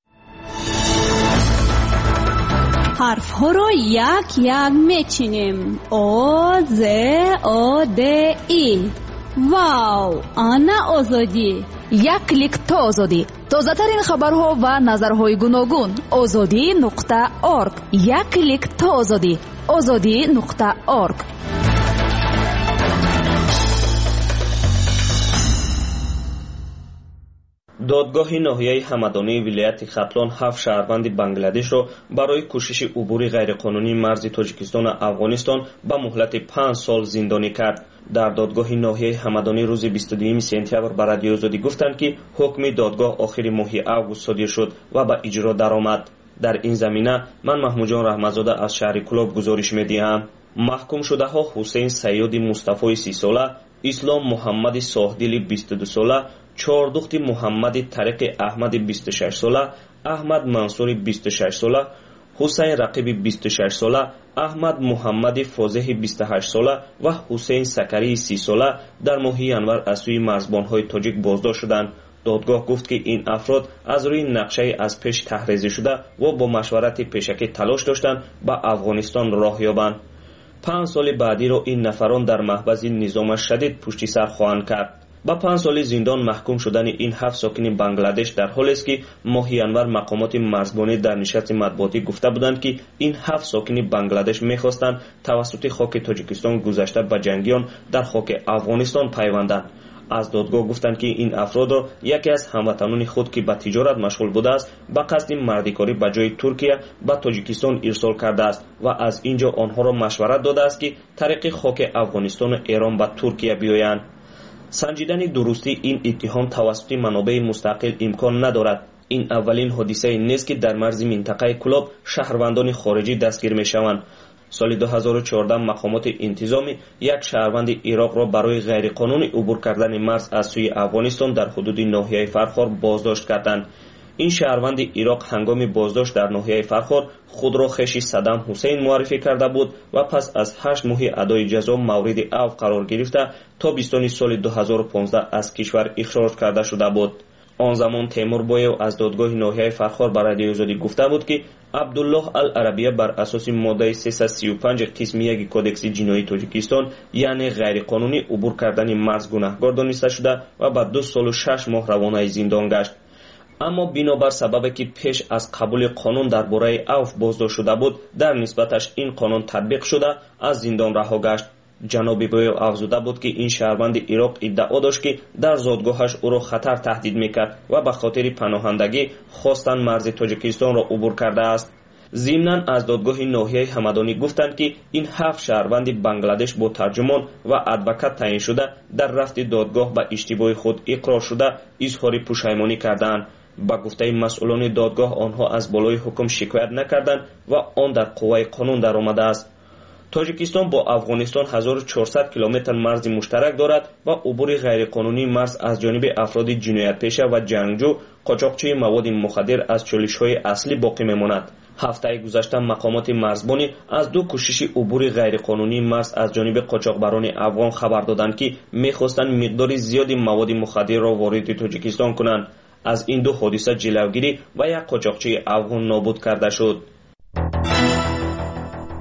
حرف ها را یک یک میچینیم. آ ز آ د ای. واو، آنا آزادی. یک کلیک تا آزادی. تازه ترین خبرها و نظرهای گوناگون. آزادی نقطه ارگ. یک کلیک تا آزادی. آزادی نقطه ارگ. دادگاه ناحیه همدانی ولایت ختلان هفت شهروند بنگلادش را برای کوشش عبور غیرقانونی مرز تاجیکستان و افغانستان به مهلت پنج سال زندانی کرد. در دادگاه ناحیه همدانی روز بیست و دو سپتامبر به رادیو آزادی گفتند که حکم دادگاه آخر ماه آگوست صادر شد و به اجرا درآمد. در این زمینه من محمود جان رحمتزاده از شهر کلاب گزارش می‌دهم. محکوم شده ها حسین سیاد مصطفی سی ساله، اسلام محمد صاحدلی بیست و دو ساله، چهار دخت محمد طریق احمد بیست و شش ساله، احمد منصور بیست و شش ساله، حسین رقیب بیست و شش ساله، احمد محمد فازح بیست و هشت ساله و حسین سکری سی ساله در ماه ینور از سوی مرزبان‌های تاجیک بازداشت شدند. دادگاه گفت که این افراد از روی نقشه از پیش تحریزی شده و با مشورت پیشکی تلاش داشتند به افغانستان راه یابند. پنج سال بعدی را این نفران در محبس نظام شدید پشت سر خواهند کرد. با پنج سال زندان محکوم شدن این هفت ساکن بنگلادش در حالی است که ماه ینور مقامات مرزبانی در نشست مطبوعاتی گفته بودند که این هفت ساکن بنگلادش می‌خواستند توسط خاک تاجیکستان گذشته به جنگیان در خاک افغانستان پیوندند. از دادگاه گفتند که این افراد را یکی از هموطنان خود که به تجارت مشغول بوده است به قصد مردکاری به جای ترکیه به تاجیکستان ارسال کرده است و از اینجا آنها را مشورت داده است که طریق خاک افغانستان و ایران به ترکیه بیایند. سنجیدن درستی این اتهام توسط منابع مستقل امکان ندارد. این اولین حادثه نیست که در مرز منطقه کلاب شهروندان خارجی دستگیر می‌شوند. سال دو هزار و چهارده مقامات انتظامی یک شهروند عراق را برای غیرقانونی عبور کردن مرز از سوی افغانستان در حدود ناحیه فرخار بازداشت کردند. این شهروند عراق هنگام بازداشت در ناحیه فرخار خود را خویش صدام حسین معرفی کرده بود و پس از هشت ماه ادای جزا مورد عفو قرار گرفته تا بیستم سال دو هزار و پانزده از کشور اخراج کرده شده بود. آن زمان تیمور بویو از دادگاه ناحیه فرخار بر رادیو آزادی گفته بود که عبدالله العربیه بر اساس ماده سیصد و سی و پنج قسم یک کدکس جنایی تاجیکستان یعنی غیر قانونی عبور کردن مرز گناهکار دانسته شده و بعد دو سال و شش ماه روانه زندان گشت. اما بنابر سببی که پیش از قبول قانون درباره عفو بازداشت شده بود در نسبتش این قانون تطبیق شده از زندان رها گشت. جناب بویو افزوده بود که این شهروند عراق ادعا داشت که در زادگاهش او را خطر تهدید میکرد و به خاطر پناهندگی خواستن مرز تاجیکستان را عبور کرده است. ضمناً از دادگاه ناحیه همدانی گفتند که این هفت شهروند بنگلادش با ترجمان و ادوکات تعیین شده در رفت دادگاه به اشتباه خود اقرار شده اظهار پشیمانی کردند. با گفته مسئولان دادگاه آنها از بالای حکم شکایت نکردند و آن در قوه قانون در آمده است. تاجیکستان با افغانستان هزار و چهارصد کیلومتر مرز مشترک دارد و عبور غیرقانونی مرز از جانب افراد جنایت پیشه و جنگجو قاچاقچی مواد مخدر از چالش‌های اصلی باقی میماند. هفته گذشته مقامات مرزبانی از دو کوشش عبور غیرقانونی مرز از جانب قاچاقبران افغان خبر دادند که می‌خواستند مقدار زیادی مواد مخدر را وارد تاجیکستان کنند. از این دو حادثه جلوگیری و یک قاچاقچی افغان نابود کرده شد.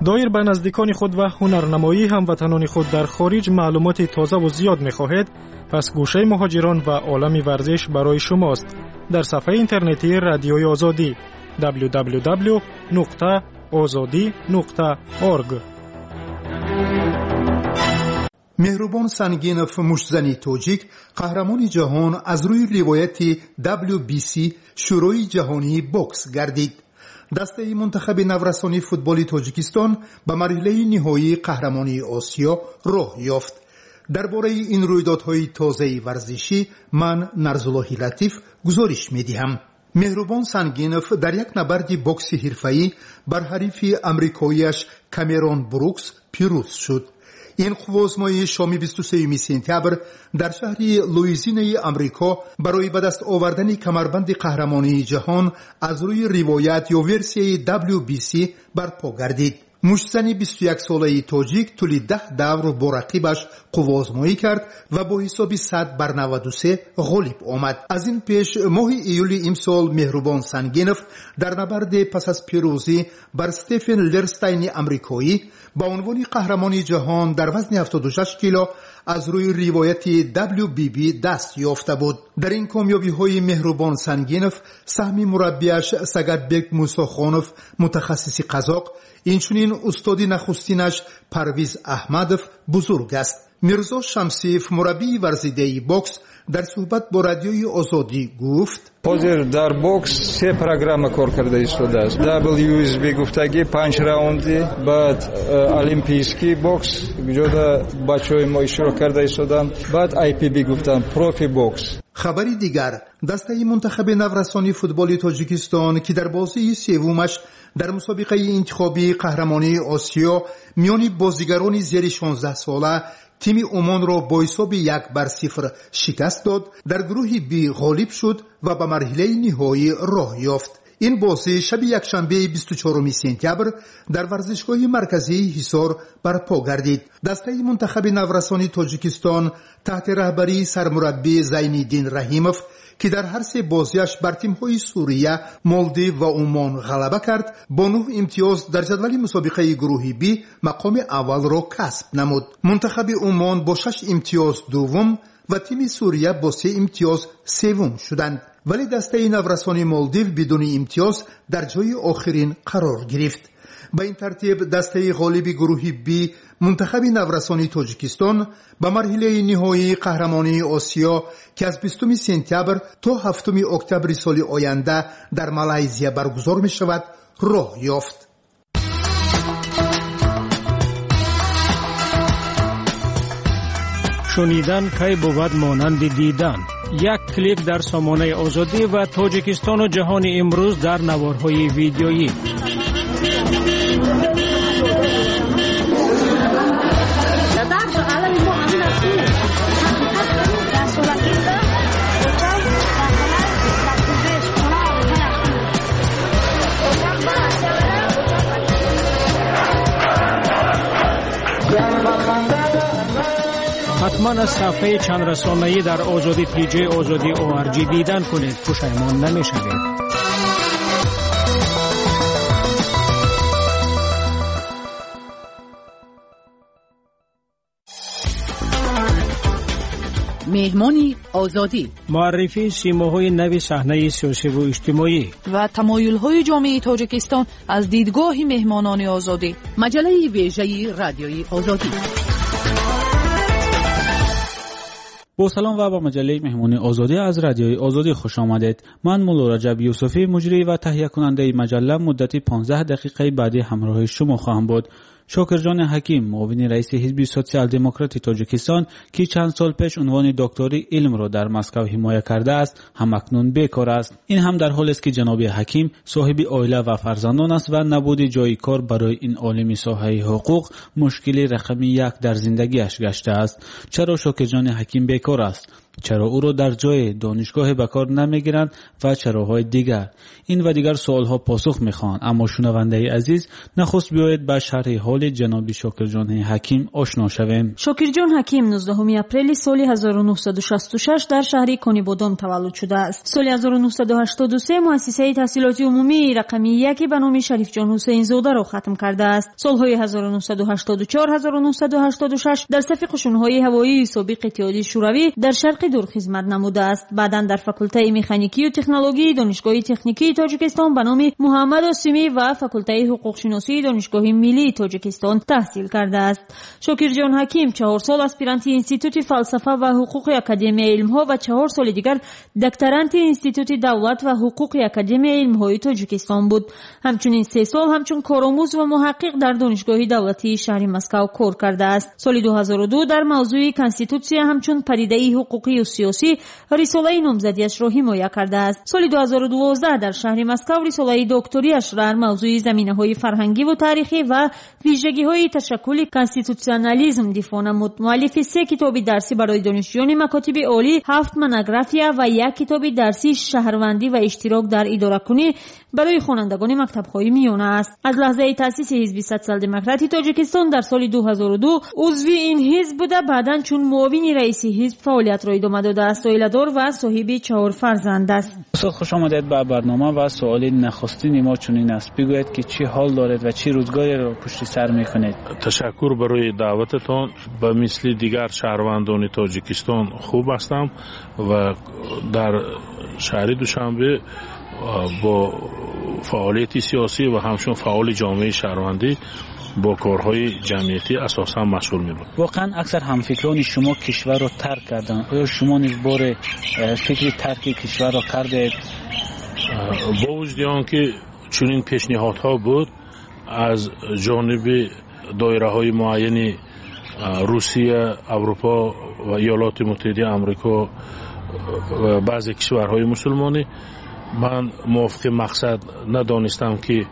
دایر به نزدیکان خود و هنرنمایی هموطنان خود در خارج معلومات تازه و زیاد می‌خواهید، پس گوشه مهاجران و عالم ورزش برای شماست. در صفحه اینترنتی رادیوی آزادی دبلیو دبلیو دبلیو نقطه آزادی نقطه اورگ. مهربان سنگینف مشتزنی توجیک قهرمان جهان از روی روایت دبلیو بی سی شورای جهانی بوکس گردید. دسته منتخب نورسانی فوتبال تاجیکستان به مرحله نهایی قهرمانی آسیا راه یافت. درباره این رویدادهای تازه ورزشی من نرزاللهی لطیف گزارش می‌دهم. مهربان سنگینف در یک نبرد بوکس حرفه‌ای بر حریف آمریکایی‌اش کامرون بروکس پیروز شد. این قوازمای شام بیست و سوم سپتامبر در شهر لوئیزیانای آمریکا برای به دست آوردن کمربند قهرمانی جهان از روی روایت یا ورسیه دبلیو بی سی برپا گردید. مشتزنی بیست و یک ساله تاجیک طول ده دور با رقیبش قوازمایی کرد و با حساب صد بر نود و سه غالب آمد. از این پیش ماه ایولی امسال مهربان سنگینف در نبرد پس از پیروزی بر استفن لرستین آمریکایی با عنوان قهرمانی جهان در وزن هفتاد و شش کیلو از روی روایت دبلیو بی بی دست یافته بود. در این کامیابی های مهربان سنگینف سهم مربیش سگدبک موساخانوف متخصص قزاق، اینچنین استاد نخستینش پرویز احمدوف بزرگ است. میرزا شمسیف مربی ورزیده بوکس در صحبت با رادیوی آزادی گفت: حاضر در بوکس سه پروگرام کار کرده شده است. دبلیو اس بی گفتگی پنج راوندی، بعد المپیسکی بوکس جدا بچهای ما اشتراک کرده شدند، بعد آی پی بی گفتن پروفی بوکس. خبری دیگر، دسته منتخب نورسانی فوتبال تاجیکستان که در بازی سومش در مسابقه انتخابی قهرمانی آسیا میان بازیگران زیر شانزده ساله تیم عمان را با حساب یک بر صفر شکست داد، در گروه بی غالب شد و به مرحله نهایی راه یافت. این بازی شب یکشنبه بیست و چهارم سپتامبر در ورزشگاه مرکزی حصار برپا گردید. دسته منتخب نورسانی تاجیکستان تحت رهبری سرمربی زینالدین رحیموف که در هر سه بازیش بر تیم‌های سوریه، مالدیو و عمان غلبه کرد، با نه امتیاز در جدول مسابقه گروه بی مقام اول را کسب نمود. منتخب عمان با شش امتیاز دوم و تیم سوریه با سه امتیاز سوم شدند، ولی دسته نورسانی مالدیو بدون امتیاز در جای آخرین قرار گرفت. به این ترتیب دسته غالب گروه بی منتخب نورسانی تاجیکستان به مرحله نهایی قهرمانی آسیا که از بیستم سپتامبر تا هفتم اکتبر سال آینده در مالایزیا برگزار می شود راه یافت. شنیدن کی بود مانند دیدن. یک کلیک در سامانه آزادی و تاجیکستان و جهان امروز در نوارهای ویدیویی. حتما از صفحه چند رسانه‌ای در آزادی پیجی آزادی او ار جی دیدن کنید، پشیمان نمی‌شوید. مهمانی آزادی، معرفی سیماهای نو صحنه سیاسی و اجتماعی و تمایل‌های جامعه تاجیکستان از دیدگاه مهمانان آزادی. مجله ویژه رادیوی آزادی. با سلام و با مجله مهمانی آزادی از رادیوی آزادی خوش آمدید. من مولا رجب یوسفی مجری و تهیه کننده مجله مدتی پانزده دقیقه بعدی همراه شما خواهم بود. شاکرجان حکیم، معاون رئیس حزب سوسیال دموکرات تاجیکستان که چند سال پیش عنوان دکتری علم را در مسکو حمایت کرده است، همکنون بیکار است. این هم در حالی است که جناب حکیم صاحب عائله و فرزندان است و نبود جای کار برای این عالم ساحه حقوق مشکل رقمی یک در زندگیش گشته است. چرا شاکرجان حکیم بیکار است؟ چرا او را در جای دانشگاه به کار نمیگیرند و چراهای دیگر؟ این و دیگر سوالها پاسخ میخوان. اما شنونده عزیز، نخست بیایید با شرح حال جناب شاکرجان حکیم آشنا شویم. شاکرجان حکیم نوزدهم اپریل سال هزار و نهصد و شصت و شش در شهر کنیبودان تولد شده است. سال هزار و نهصد و هشتاد و سه مؤسسه تحصیلات عمومی رقمی یک به نام شریف جان حسین زاده را ختم کرده است. سالهای هزار و نهصد و هشتاد و چهار هزار و نهصد و هشتاد و شش در صف قشون‌های هوایی سابق اتحادیه شوروی در شرق دور خدمت نموده است. بعداً در فاکولته مکانیکی و تکنولوژی دانشگاه تکنیکی تاجیکستان به نام محمد آسیمی و فاکولته حقوق شناسی دانشگاه ملی تاجیکستان تحصیل کرده است. شاکرجان حکیم چهار سال اسپیرانت انستیتوت فلسفه و حقوق اکادمی علم‌ها و چهار سال دیگر دکترانت انستیتوت دولت و حقوق اکادمی علم‌های تاجیکستان بود. همچنین سه سال همچون کارآموز و محقق در دانشگاه دولتی شهر مسکو کار کرده است. سال دو هزار و دو در موضوع کانستیتوسیا همچون پدیده حقوقی و سیاسی رساله نامزدیش را حمایت کرده است. سال دو هزار و دوازده در شهر مسکو رساله دکتریش را در موضوع زمینه‌های فرهنگی و تاریخی و ویژگی‌های تشکل کانستیتوسیونالیسم دفاع نمود. مؤلف سه کتاب درسی برای دانشجویان مکاتب عالی، هفت مونوگرافیا و یک کتاب درسی شهروندی و اشتراک در اداره‌کنی برای خوانندگان مکتب‌های میانه است. از لحظه تأسیس حزب صد سال دموکراتی تاجیکستان در سال دو هزار و دو عضو این حزب بوده. بعداً چون معاون رئیس حزب فعالیت را ادامه داده است. عائله‌دار و صاحب چهار فرزند است. استاد خوش آمدید به برنامه و سوال نخستین ما چنین است: بگویید که چه حال دارید و چه روزگاری را پشت سر می‌کنید؟ تشکر برای دعوتتان. به مثل دیگر شهروندان تاجیکستان خوب هستم و در شهر دوشنبه با فعالیت سیاسی و همچون فعال جامعه شهروندی با کارهای جمعیتی اساسا مشغول می‌بود. واقعا اکثر همفکران شما کشور را ترک کردند. آیا شما نیز بار فکر ترک کشور را کردید؟ با وجود آنکه چنین پیشنهادها بود از جانب دایره‌های معین روسیه، اروپا و ایالات متحده آمریکا و بعضی کشورهای مسلمانی، من موافق مقصد ندانستم که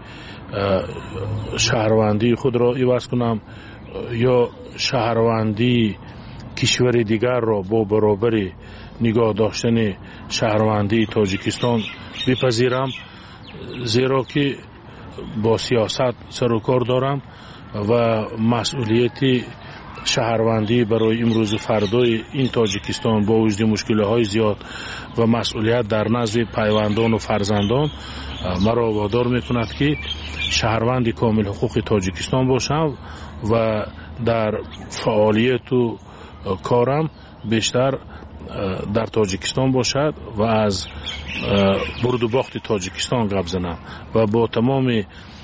شهروندی خود را عوض کنم یا شهروندی کشور دیگر را با برابر نگاه داشتن شهروندی تاجیکستان بپذیرم، زیرا که با سیاست سر و کار دارم و مسئولیت شهروندی برای امروز فردای این تاجیکستان با وجود مشکل‌های زیاد و مسئولیت در نزد پیوندان و فرزندان مرا وادار می‌کند که شهروند کامل حقوق تاجیکستان باشم و در فعالیت و کارم بیشتر در تاجیکستان باشد و از برد و باخت تاجیکستان گپ زنم و با تمام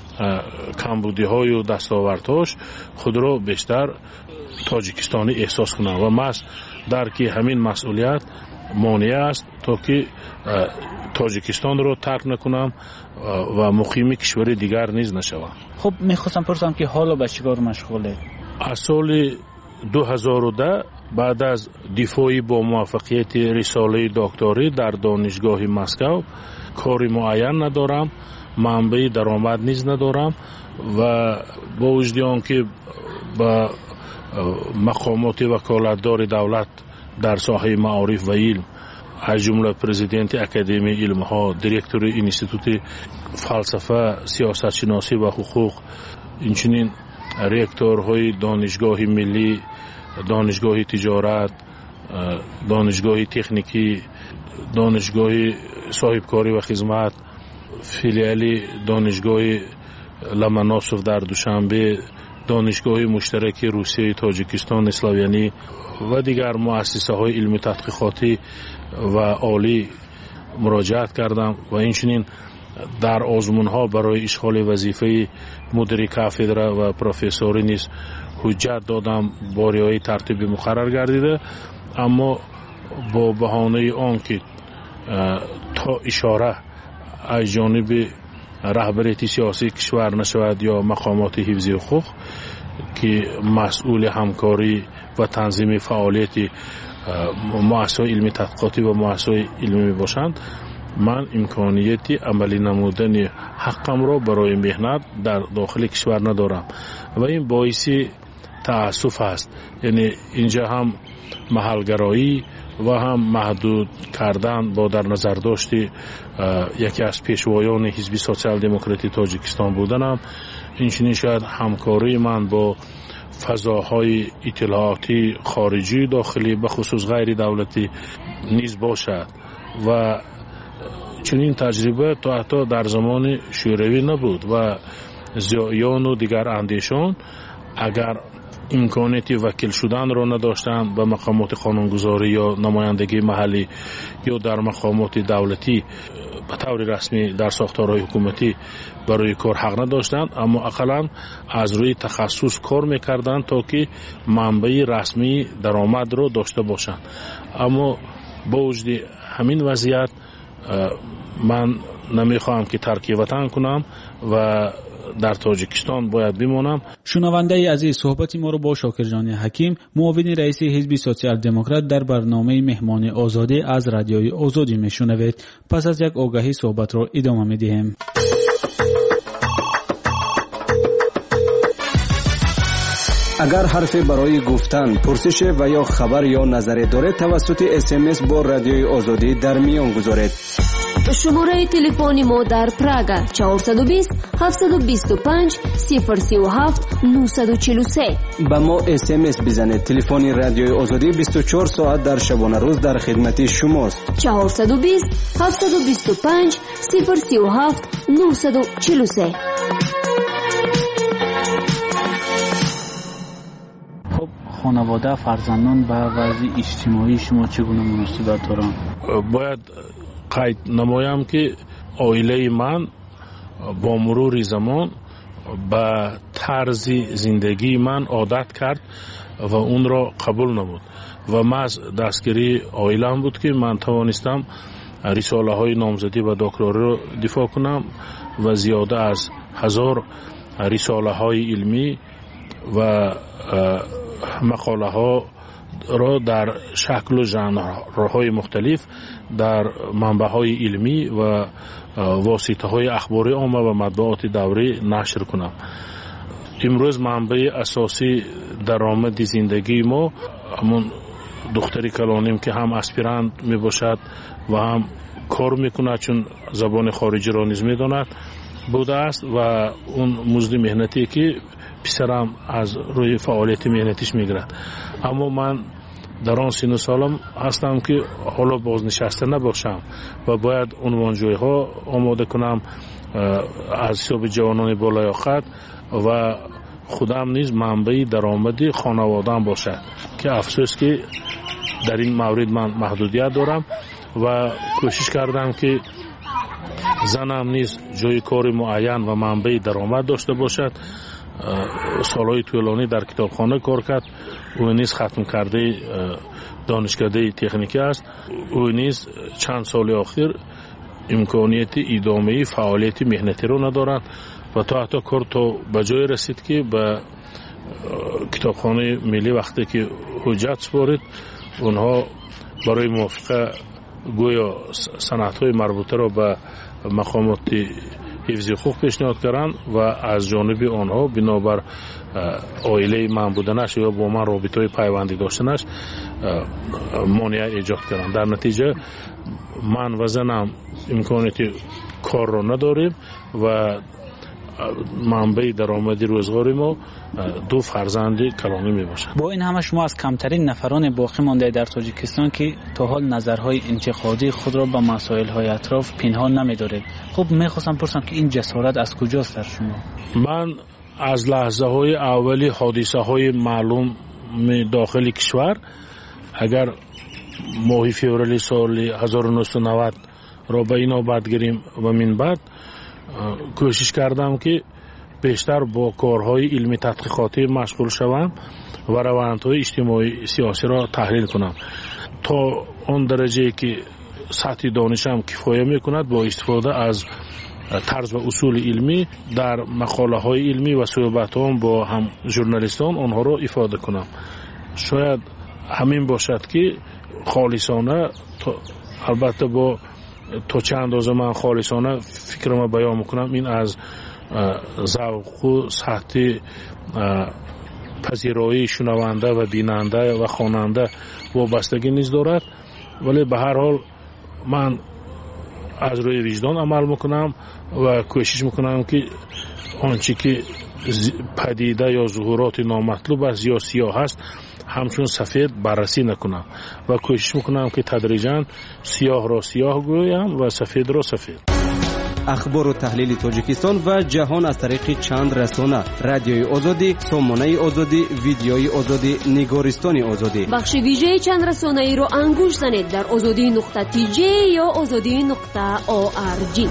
کمبودی‌های و دستاوردهاش خود را بیشتر تاجیکستانی احساس کنم و من در که همین مسئولیت مانع است تا که تاجیکستان را ترک نکنم و مقیم کشور دیگر نیز نشوم. خب میخواستم پرسم که حالا به چیکار مشغوله؟ از سال دو هزار و ده بعد از دفاعی با موفقیت رساله دکتری در دانشگاه مسکو کاری معین ندارم، منبع درآمد نیز ندارم و با وجود آنکه با مقامات وکالتدار دولت در ساحه معارف و علم از جمله پرزیدنت اکادمی علم‌ها، دیرکتور انستیتوت فلسفه، سیاست شناسی و حقوق، اینچنین رکتورهای دانشگاه ملی، دانشگاه تجارت، دانشگاه تکنیکی، دانشگاه صاحبکاری و خدمت، فیلیال دانشگاه لمناسوف در دوشنبه، دانشگاه مشترک روسیه تاجیکستان اسلاویانی و دیگر مؤسسه های علمی تحقیقاتی و عالی مراجعت کردم و اینچنین در آزمون ها برای اشغال وظیفه مدیر کافدره و پروفسوری نیز حجت دادم، باری های ترتیب مقرر گردیده، اما با بهانه آن که تا اشاره از جانب رهبریت سیاسی کشور نشود یا مقامات حفظی حقوق که مسئول همکاری و تنظیم فعالیت مؤسسه علمی تحقیقاتی و مؤسسه علمی باشند، من امکانیتی عملی نمودن حقم را برای مهنت در داخل کشور ندارم و این باعث تأسف است. یعنی اینجا هم محلگرایی و هم محدود کردن با در نظر داشتی یکی از پیشوایان حزب سوسیال دموکراتی تاجیکستان بودنم، اینچنین شاید همکاری من با فضاهای اطلاعاتی خارجی داخلی به خصوص غیر دولتی نیز باشد و چنین تجربه تا حتی در زمان شوروی نبود و زیایان و دیگر اندیشان اگر امکانیت وکیل شدن را نداشتند به مقامات قانونگذاری یا نمایندگی محلی یا در مقامات دولتی به طور رسمی در ساختارهای حکومتی برای کار حق نداشتند، اما اقلا از روی تخصص کار میکردند تا که منبع رسمی درآمد را داشته باشند. اما با وجود همین وضعیت من نمیخواهم که ترک وطن کنم و در تاجیکستان باید بمانم. شنونده عزیز، صحبت ما رو با شاکرجان حکیم، معاون رئیس حزب سوسیال دموکرات در برنامه مهمان آزادی از رادیوی آزادی میشنوید. پس از یک آگهی صحبت رو ادامه میدیم. اگر حرفی برای گفتن، پرسش و یا خبر یا نظری دارید توسط اس ام اس با رادیوی آزادی در میان گذارید. شماره تلفن ما در پراگ چهارصد و بیست هفتصد و بیست و پنج صفر سی و هفت نهصد و چهل و سه. با ما اس ام اس بزنید. تلفن رادیوی آزادی بیست و چهار ساعت در شبانه روز در خدمت شماست. چهارصد و بیست هفتصد و بیست و پنج صفر سی و هفت نهصد و چهل و سه. خب خانواده، فرزندان و وضع اجتماعی شما چگونه مناسبت دارند؟ باید قید نمایم که عائله من با مرور زمان به طرز زندگی من عادت کرد و اون را قبول نمود و محض دستگیری عائله‌ام بود که من توانستم رساله های نامزدی و دکتراری را دفاع کنم و زیاده از هزار رساله های علمی و مقاله ها را در شکل و ژانرهای مختلف در منبع‌های علمی و واسطه‌های اخباری عامه و مطبوعات دوری نشر کنم. امروز منبع اساسی درآمد زندگی ما همون دختری کلانیم که هم اسپیرانت می باشد و هم کار میکند چون زبان خارجی را نیز میداند بوده است و اون مزد مهنتی که پسرم از روی فعالیت مهنتیش میگیرد. اما من در آن سن و سالم هستم که حالا بازنشسته نباشم و باید عنوانجویی ها آماده کنم از حساب جوانان بالیاقت و خودم نیز منبع درآمد خانواده‌ام باشد که افسوس که در این مورد من محدودیت دارم و کوشش کردم که زنم نیز جای کار معین و منبع درآمد داشته باشد. سالهای طولانی در کتابخانه کار کرد. او نیز ختم کرده دانشکده تکنیکی است. او نیز چند سال آخر امکانیت ادامه فعالیت مهنتی رو ندارد و تا حتی کار تا به جای رسید که به کتابخانه ملی وقتی که حجت سپارید اونها برای موافقه گویا سندهای مربوطه را به مقامات حفظ حقوق پیشنهاد کردند و از جانب آنها بنابر عائله من بودنش یا با من رابطه پیوندی داشتنش مانع ایجاد کردند. در نتیجه من و زنم امکانیت کار را نداریم و منبع درآمدی روزگاری ما دو فرزند کلانی می باشد. با این همه شما از کمترین نفران باقی مانده در تاجیکستان که تا حال نظرهای انتقادی خود را به مسائل‌های اطراف پنهان نمی‌دارید. خب می‌خواستم پرسم که این جسارت از کجاست در شما؟ من از لحظه‌های اولی حادثه‌های معلوم داخل کشور اگر ماه فوریه سال هزار و نهصد و نود را به اینا بعد گیریم و من بعد کوشش کردم که بیشتر با کارهای علمی تحقیقاتی مشغول شوم و روندهای اجتماعی سیاسی را تحلیل کنم تا اون درجه که سطح دانشم کفایه میکند با استفاده از طرز و اصول علمی در مقاله های علمی و صحبتام با هم ژورنالیستان آنها را افاده کنم. شاید همین باشد که خالصانه البته با تا چند اندازه من خالصانه فکرم بیان میکنم این از ذوق و سطح پذیرایی شنونده و بیننده و خواننده وابستگی نیز دارد، ولی به هر حال من از روی وجدان عمل میکنم و کوشش میکنم که آنچه که پدیده یا ظهورات نامطلوب است یا سیاه است همچون سفید بررسی نکنم و کوشش میکنم که تدریجاً سیاه را سیاه گویم و سفید را سفید. اخبار و تحلیل تاجیکستان و جهان از طریق چند رسانه: رادیوی آزادی، سامانه آزادی، ویدیوی آزادی، نگارستان آزادی. بخش ویژه چند رسانه ای را انگوش زنید در آزادی نقطه تی جی یا آزادی نقطه او آر جی.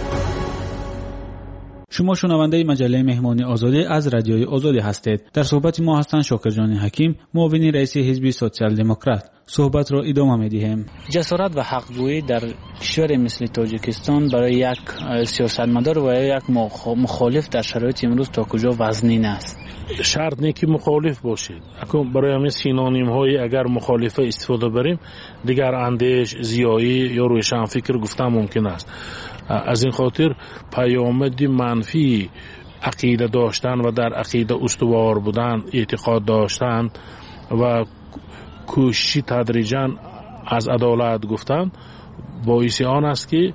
شما شنونده مجله مهمانی آزادی از رادیوی آزادی هستید. در صحبت ما هستند شاکرجان حکیم، معاون رئیس حزب سوسیال دموکرات. صحبت را ادامه می‌دهیم. جسارت و حق‌گویی در کشور مثل تاجیکستان برای یک سیاستمدار و یک مخالف در شرایط امروز تا کجا وزنین است؟ شرط نیست که مخالف باشید. برای همین سینونیم های اگر مخالفه استفاده بریم، دیگر اندیش، زیایی یا روشنفکر گفتن ممکن است. از این خاطر پیامد منفی عقیده داشتن و در عقیده استوار بودن، اعتقاد داشتن و کوشش تدریجاً از عدالت گفتن باعث آن است که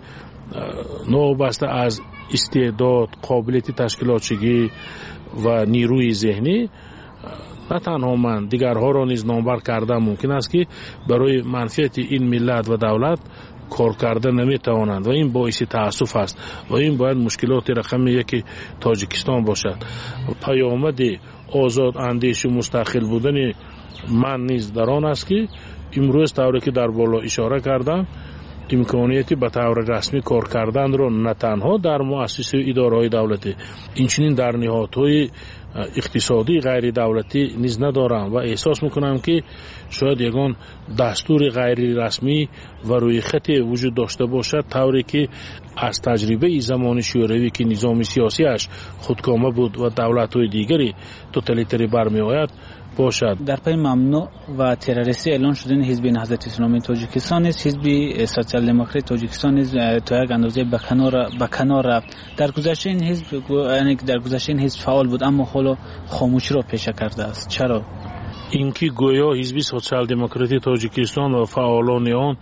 نوبسته از استعداد، قابلیت تشکیلاتچگی و نیروی ذهنی نه تنها من دیگرها را نیز نامبر کرده ممکن است که برای منفعت این ملت و دولت کار کرده نمیتوانند و این باعث تأسف است و این باید مشکلات رقم یک تاجیکستان باشد. پیامد آزاد اندیش و مستقل بودن من نیز در آن است که امروز طوری که در بالا اشاره کردم امکانیتی به طور رسمی کار کردن را نه تنها در مؤسسه و اداره‌های دولتی اینچنین در نهادهای اقتصادی غیر دولتی نیز ندارم و احساس میکنم که شاید یگان دستور غیر رسمی و روی خط وجود داشته باشد طوری که از تجربه زمان شوروی که نظام سیاسیش خودکامه بود و دولت‌های دیگری توتالیتری برمی آید باشد. در پی ممنوع و تروریستی اعلان شدن حزب نهضت اسلامی تاجیکستان است، حزب سوسیال دموکرات تاجیکستان است تا یک اندازه به کنار به کنار رفت. در گذشته این حزب یعنی در گذشته این حزب فعال بود اما حالا خاموشی را پیشه کرده است. چرا؟ اینکه گویا حزب سوسیال دموکراتی تاجیکستان و فعالان آن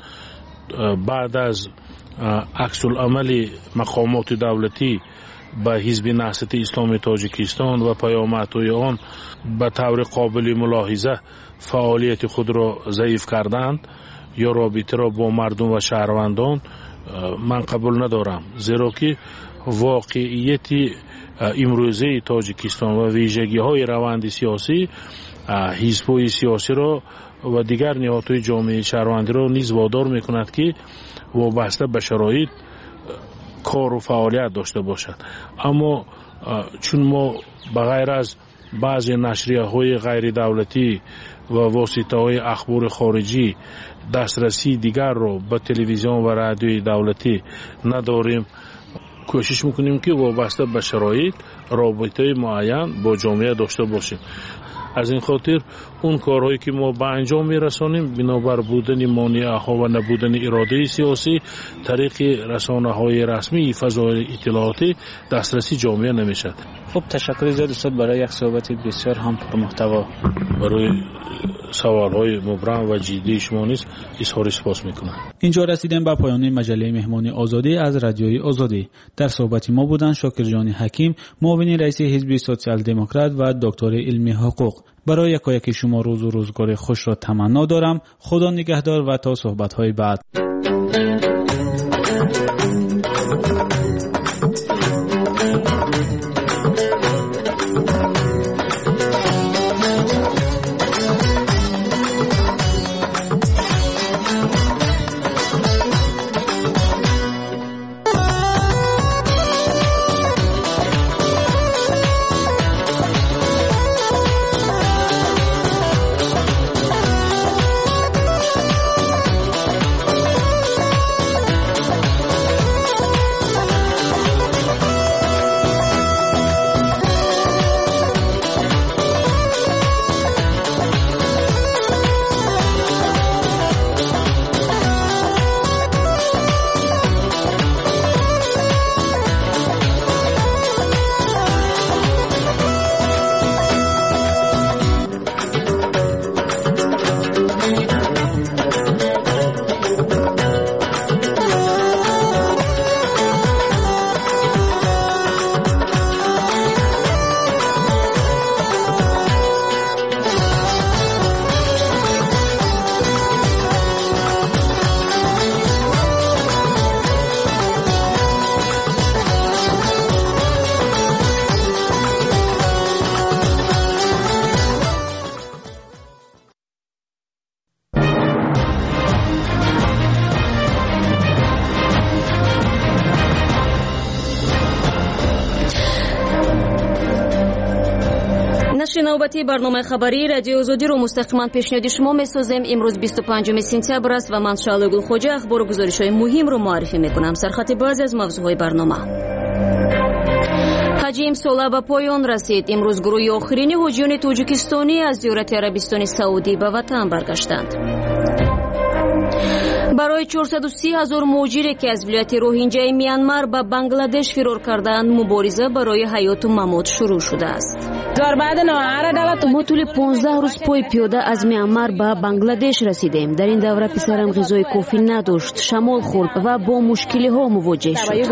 بعد از عکس العمل مقامات دولتی به حزب نهضت اسلامی تاجیکستان و پیامدهای آن به طور قابل ملاحظه فعالیت خود را ضعیف کردند یا رابطه را با مردم و شهروندان من قبول ندارم، زیرا که واقعیت امروزه تاجیکستان و ویژگی های روند سیاسی حزب‌های سیاسی را و دیگر نهادهای جامعه شهروندی را نیز وادار می‌کند که وابسته به شرایط کار و فعالیت داشته باشد. اما چون ما بغیر از بعضی نشریه های غیر دولتی و واسطه های اخبار خارجی دسترسی دیگر را به تلویزیون و رادیوی دولتی نداریم، کوشش میکنیم که وابسته به شرایط رابطه معین با جامعه داشته باشیم. از این خاطر اون کارهایی که ما به انجام میرسانیم بنابر بودن مانعه ها و نبودن اراده سیاسی طریق رسانه های رسمی فضای اطلاعاتی دسترسی جامعه نمیشد. خب تشکر زیاد استاد برای یک صحبت بسیار هم پرمحتوا. برای سوال های مبرم و جدی شما نیز اظهار سپاس میکنم. اینجا رسیدیم به پایان مجله مهمانی آزادی از رادیوی آزادی. در صحبت ما بودند شاکرجان حکیم، معاون رئیس حزب سوسیال دموکرات و دکتر علمی حقوق. برای یکایک شما روز و روزگار خوش را تمنا دارم. خدا نگهدار و تا صحبت های بعد. بخش نوبتی برنامه خبری رادیو آزادی رو مستقیما پیشنهاد شما می‌سازیم. امروز بیست و پنجم سپتامبر است و من شعله گلخوجه اخبار و گزارش‌های مهم رو معرفی می‌کنم. سرخط بعضی از موضوع‌های برنامه: حج امسال به پایان رسید. امروز گروه آخرین حاجیان تاجیکستانی از زیارت عربستان سعودی به وطن برگشتند. برای چهارصد و سی هزار مهاجری که از ولایت روهینجای میانمار به بنگلادش فرار کردند مبارزه برای حیات و ممات شروع شده است. ما طول پانزده روز پای پیاده از میانمار به بنگلادش رسیدیم. در این دوره پسرم غذای کافی نداشت، شمال خورد و با مشکلی ها مواجه شد.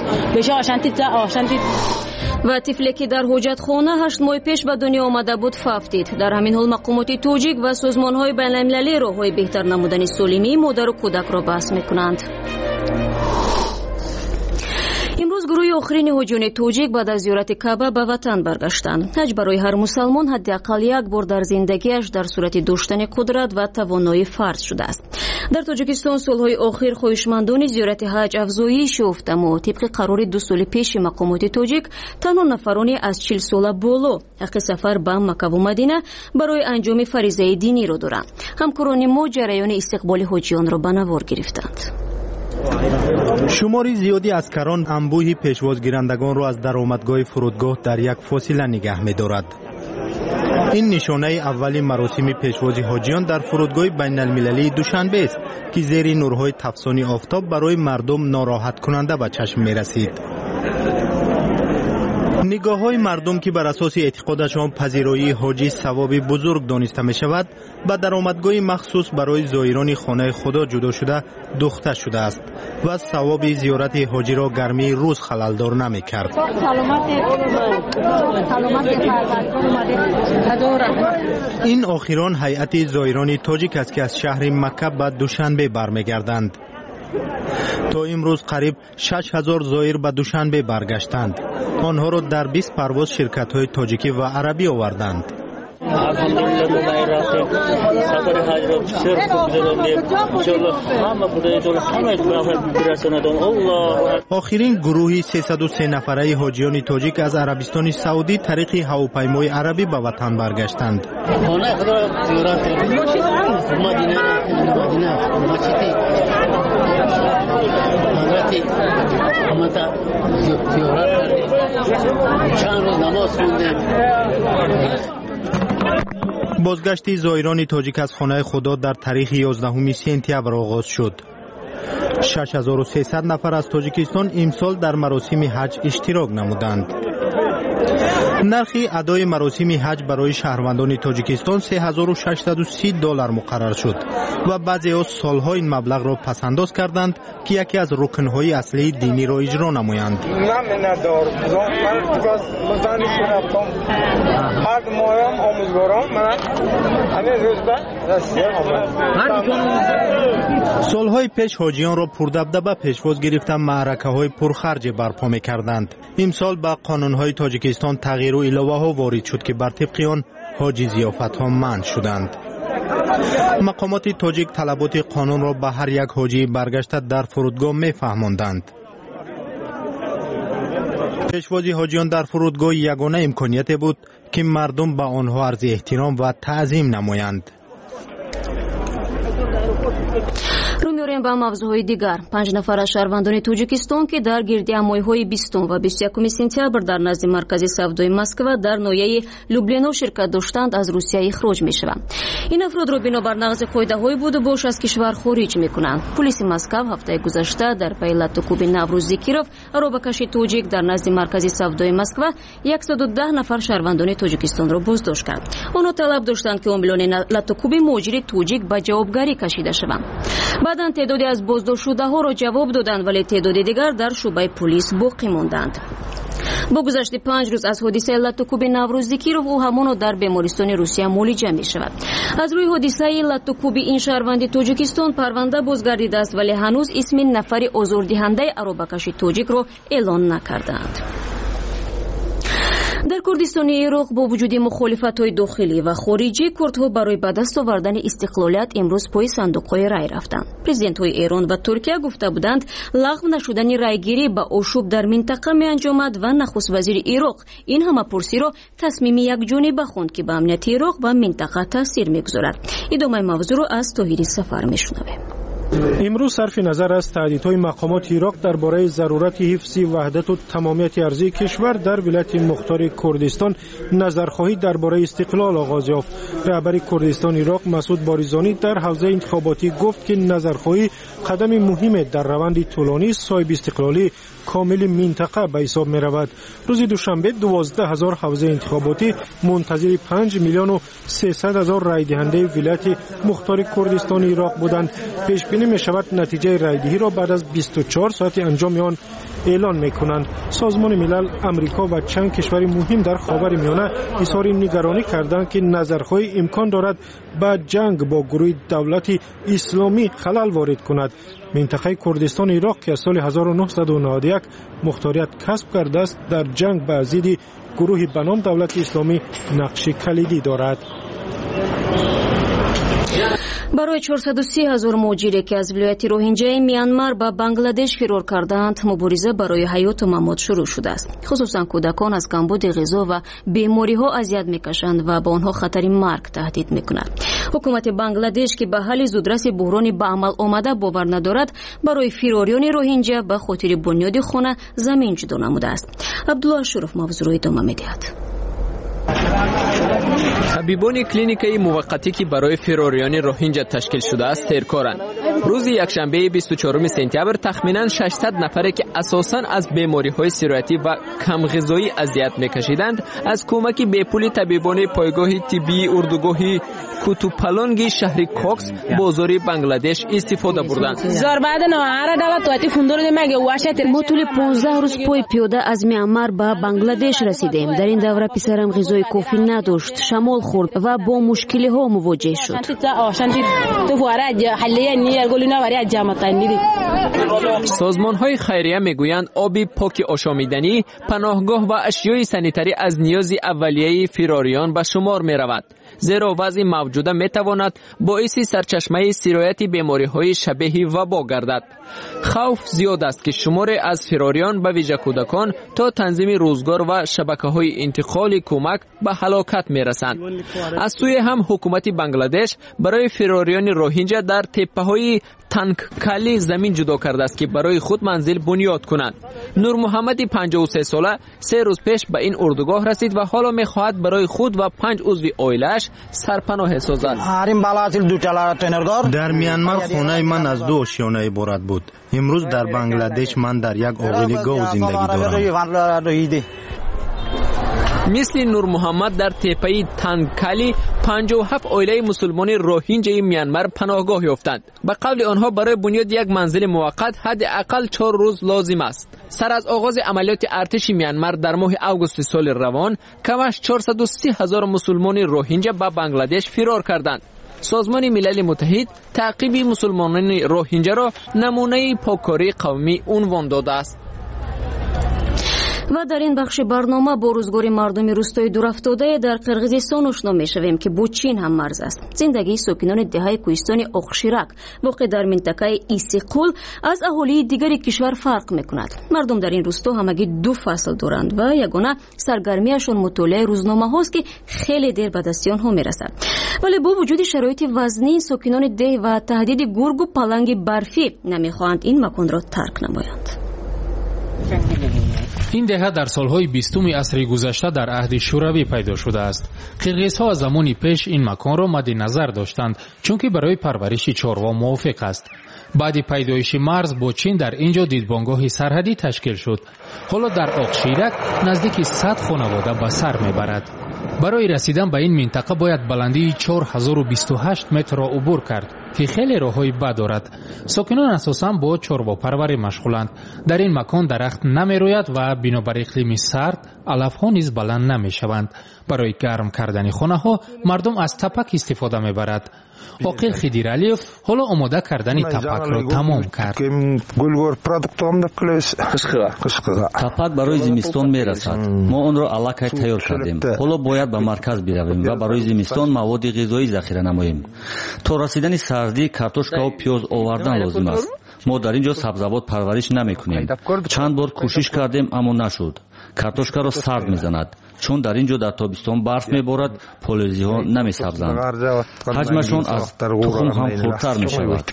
و طفلی که در حاجت خانه هشت ماه پیش به دنیا آمده بود فافتید. در همین حال مقامات تاجیک و سازمان‌های بین‌المللی راه‌های بهتر نمودن سالمی مادر و کودک را بحث می‌کنند. امروز گروه آخرین حاجیان تاجیک بعد از زیارت کعبه به وطن برگشتند. حج برای هر مسلمان حداقل یک بار در زندگیش در صورت داشتن قدرت و توانایی فرض شده است. در تاجیکستان سالهای آخر خواهشمندان زیارت حج افزایش یافت، اما طبق قرار دو سال پیش مقامات تاجیک تنها نفرانی از چهل ساله بالا حق سفر به مکه و مدینه برای انجام فریضه دینی را دارند. همکاران ما جریان استقبال حاجیان را به نوار گرفتند. شماری زیادی از کران انبوه پیشوازگیرندگان را از درآمدگاه فرودگاه در یک فاصله نگه می‌دارد. این نشانه اولین مراسم پیشوازی حاجیان در فرودگاه بین المللی دوشنبه است که زیر نورهای تفسانی آفتاب برای مردم ناراحت کننده به چشم می رسید. نگاه های مردم که بر اساس اعتقادشان پذیرایی حاجی ثوابی بزرگ دانسته می شود و درآمدگاه مخصوص برای زائران خانه خدا جدا شده دوخته شده است و ثواب زیارت حاجی را گرمی روز خللدار نمی کرد. این آخران هیئت زائران تاجیک است که از شهر مکه به دوشنبه برمیگردند. تا امروز قریب شش هزار زائر به دوشنبه برگشتند. آنها را در بیست پرواز شرکت های تاجیکی و عربی آوردند. آخرین گروهی سیصد و سه نفره حاجیان تاجیک از عربستان سعودی طریق هواپیمای عربی به وطن برگشتند. بازگشت زائران تاجیک از خانه خدا در تاریخ یازدهم سپتامبر آغاز شد. شش هزار و سیصد نفر از تاجیکستان امسال در مراسم حج اشتراک نمودند. نرخ ادای مراسم حج برای شهروندان تاجیکستان سه هزار و ششصد و سی دلار مقرر شد و بعضی از سالها این مبلغ را پسنداز کردند که یکی از رکنهای اصلی دینی را اجرا نمایند. سالهای پیش حاجیان را پردبدبه پیشواز گرفتن معرکه های پرخرج برپا می کردند. امسال با قانون های تاجیکستان تغییر و علاوه ها وارد شد که بر طبق آن حاجی ضیافت ها منع شدند. مقامات تاجیک طلبات قانون را به هر یک حاجی برگشته در فرودگاه می فهماندند. پیشوازی حاجیان در فرودگاه یگانه امکانیت بود که مردم به آنها عرض احترام و تعظیم نمایند. رو می‌آوریم به موضوعهای دیگر. پنج نفر از شهروندان تاجیکستان که در گردیمایی‌های بیستم و بیست و یکم سپتامبر در نزد مرکز سودای مسکو در ناحیه لوبلینو شرکت داشتند از روسیه اخراج می‌شوند. این افراد را بنابر نقض قاعده‌های بود و باش از کشور خارج می‌کنند. پلیس مسکو هفته گذشته در پی لاتوکوب نوروز زیکیروف اروبکش تاجیک در نزد مرکز سودای مسکو صد و ده نفر شهروندان تاجیکستان را بازداشت کرد. آنها طلب داشتند که عاملان لاتوکوب مهاجر تاجیک به جوابگاری کشیده شوند. بعداً تعدادی از بازداشت شده ها را جواب دادند ولی تعداد دیگر در شعبه پلیس باقی ماندند. با گذشت پنج روز از حادثه لاتوکوب نوروز زیکیروف او همانو در بیمارستان روسیه معالجه می شود. از روی حادثه لاتوکوب این شهروند تاجیکستان پرونده بازگردیده است ولی هنوز اسم نفر آزاردهنده اروبکش تاجیک را اعلان نکردند. در کردستان عراق با وجود مخالفت‌های داخلی و خارجی، کردها برای به دست آوردن استقلالیت امروز پای صندوق‌های رای رفتند. پرزیدنت‌های ایران و ترکیه گفته بودند لغو نشدن رایگیری با آشوب در منطقه می‌انجامد و نخست وزیر عراق این همه‌پرسی را تصمیم یکجانبه خواند که به امنیت عراق و منطقه تاثیر می‌گذارد. ادامه موضوع را از طاهری سفر می‌شنویم. امروز صرف نظر از تهدیدهای مقامات عراق درباره ضرورت حفظ وحدت و تمامیت ارضی کشور در ولایت مختار کردستان نظرخواهی درباره استقلال آغاز یافت. رهبر کردستان عراق مسعود باریزانی در حوزه انتخاباتی گفت که نظرخواهی قدم مهم در روند طولانی صاحب استقلالی کامل منطقه به حساب می رود. روز دوشنبه دوازده هزار حوزه انتخاباتی منتظر پنج میلیون و سیصد هزار رای دهنده ولایت مختار کردستان عراق بودند. پیش بینی می شود نتیجه رای دهی را بعد از بیست و چهار ساعت انجام آن اعلان می کنند. سازمان ملل، امریکا و چند کشور مهم در خاورمیانه اظهار نگرانی کردند که نظرخواهی امکان دارد با جنگ با گروه دولت اسلامی خلل وارد کند. منطقه کردستان عراق که از سال هزار و نهصد و نود و یک مختاریت کسب کرده است در جنگ با ضد گروه به نام دولت اسلامی نقش کلیدی دارد. برای چهارصد و سی هزار مهاجری که از ولایت روهینجه میانمار به بنگلادش فرار کردند مبارزه برای حیات و ممات شروع شده است. خصوصا کودکان از کمبود غذا و بیماری ها اذیت میکشند و با آنها خطر مرگ تهدید میکنند. حکومت بنگلادش که به حل زودرس بحران به عمل آمده باور ندارد برای فراریان روهینجه به خاطر بنیاد خانه زمین جدا نموده است. عبدالله شرف موضوع ادامه میدهد. طبیبان کلینیکی موقتی که برای فراریان روهینجا تشکیل شده است ترکارند. روز یکشنبه بیست و چهارم سپتامبر تخمینا ششصد نفر که اساساً از بیماری‌های سیرایتی و کم غذایی اذیت می‌کشیدند از کمک بیپولی طبیبان پایگاه طبی اردوگاهی کوتوپالونگی شهر کوکس بازار بنگلادش استفاده بردند. ما طول پانزده روز پای پیاده از میانمار به بنگلادش رسیدیم. در این دوره پسرم غذای کافی نداشت، شمال خورد و با مشکلی ها مواجه شد. سازمان های خیریه میگویند آب پاک آشامیدنی، پناهگاه و اشیای سانیتری از نیاز اولیه فراریان به شمار می رود. زیرا وضع موجوده می تواند باعث سرچشمه سرایت بیماری های شبیه وبا گردد. خوف زیاد است که شمار از فراریان به ویژه کودکان تا تنظیم روزگار و شبکه های انتقال کمک به هلاکت می رسند. از سوی هم حکومت بنگلادش برای فراریان روهینجا در تپه های تنگکالی زمین جدا کرده است که برای خود منزل بنیاد کنند. نور محمد پنجاه و سه ساله سه روز پیش به این اردوگاه رسید و حالا می خواهد برای خود و پنج عضو عائله‌اش سرپناه سازد. در میانمار خانه من از دو آشیانه عبارت بود. امروز در بنگلادش من در یک آقیلگاه زندگی دارم. مثل نور محمد در تپه تنگکالی پنجاه و هفت عائله مسلمان روهینجای میانمار پناهگاه یافتند. به قول آنها برای بنیاد یک منزل موقت حداقل چهار روز لازم است. سر از آغاز عملیات ارتش میانمار در ماه آگوست سال روان کمش چهارصد و سی هزار مسلمان روهینجا به بنگلادش فرار کردند. سازمان ملل متحد تعقیب مسلمانان روهینجا را نمونه پاککاری قومی عنوان داده است. و در این بخش برنامه با روزگار مردم روستای دورافتاده در قرقیزستان آشنا میشویم که با چین هم مرز است. زندگی ساکنان دهه کوهستان اوقشیرک واقع در منطقه ایسیقول از اهالی دیگر کشور فرق میکند. مردم در این روستا همگی دو فصل دارند و یگانه سرگرمیشان مطالعه روزنامه هاست که خیلی دیر به دست آنها میرسد. ولی با وجود شرایط وزنی ساکنان ده و تهدید گرگ و پلنگ برفی نمیخواهند این مکان را ترک نمایند. این دهه در سالهای بیستم عصر گذشته در عهد شوروی پیدا شده است. قرقیزها از زمانی پیش این مکان را مد نظر داشتند چون که برای پرورش چاروا موافق است. بعد پیدایش مرز با چین در اینجا دیدبانگاه سرحدی تشکیل شد. حالا در اوقشیرک نزدیک صد خانواده به سر میبرد. برای رسیدن به این منطقه باید بلندی چهار هزار و بیست و هشت متر را عبور کرد که خیلی راههای بد دارد. ساکنان اساساً با چارواپروری مشغولند. در این مکان درخت نمیروید و بنابر اقلیم سرد علفها نیز بلند نمیشوند. برای گرم کردن خانه ها مردم از تپک استفاده میبرد. عاقل خدیرعلیوف حالا آماده کردن تپک را تمام کرد. تپک برای زمستان میرسد. ما آن را الکی تیار کردیم. حالا باید به مرکز برویم و برای زمستان مواد غذایی ذخیره نماییم. تا رسیدن سردی کارتوشکا و پیاز آوردن لازم است. ما در اینجا سبزیجات پرورش نمیکنیم. چند بار کوشش کردیم اما نشد. کارتوشکا را سرد میزند. چون در اینجا در تابستان برف میبارد پالوزی ها نمیسبزند. حجمشون از تخم هم خردتر میشود.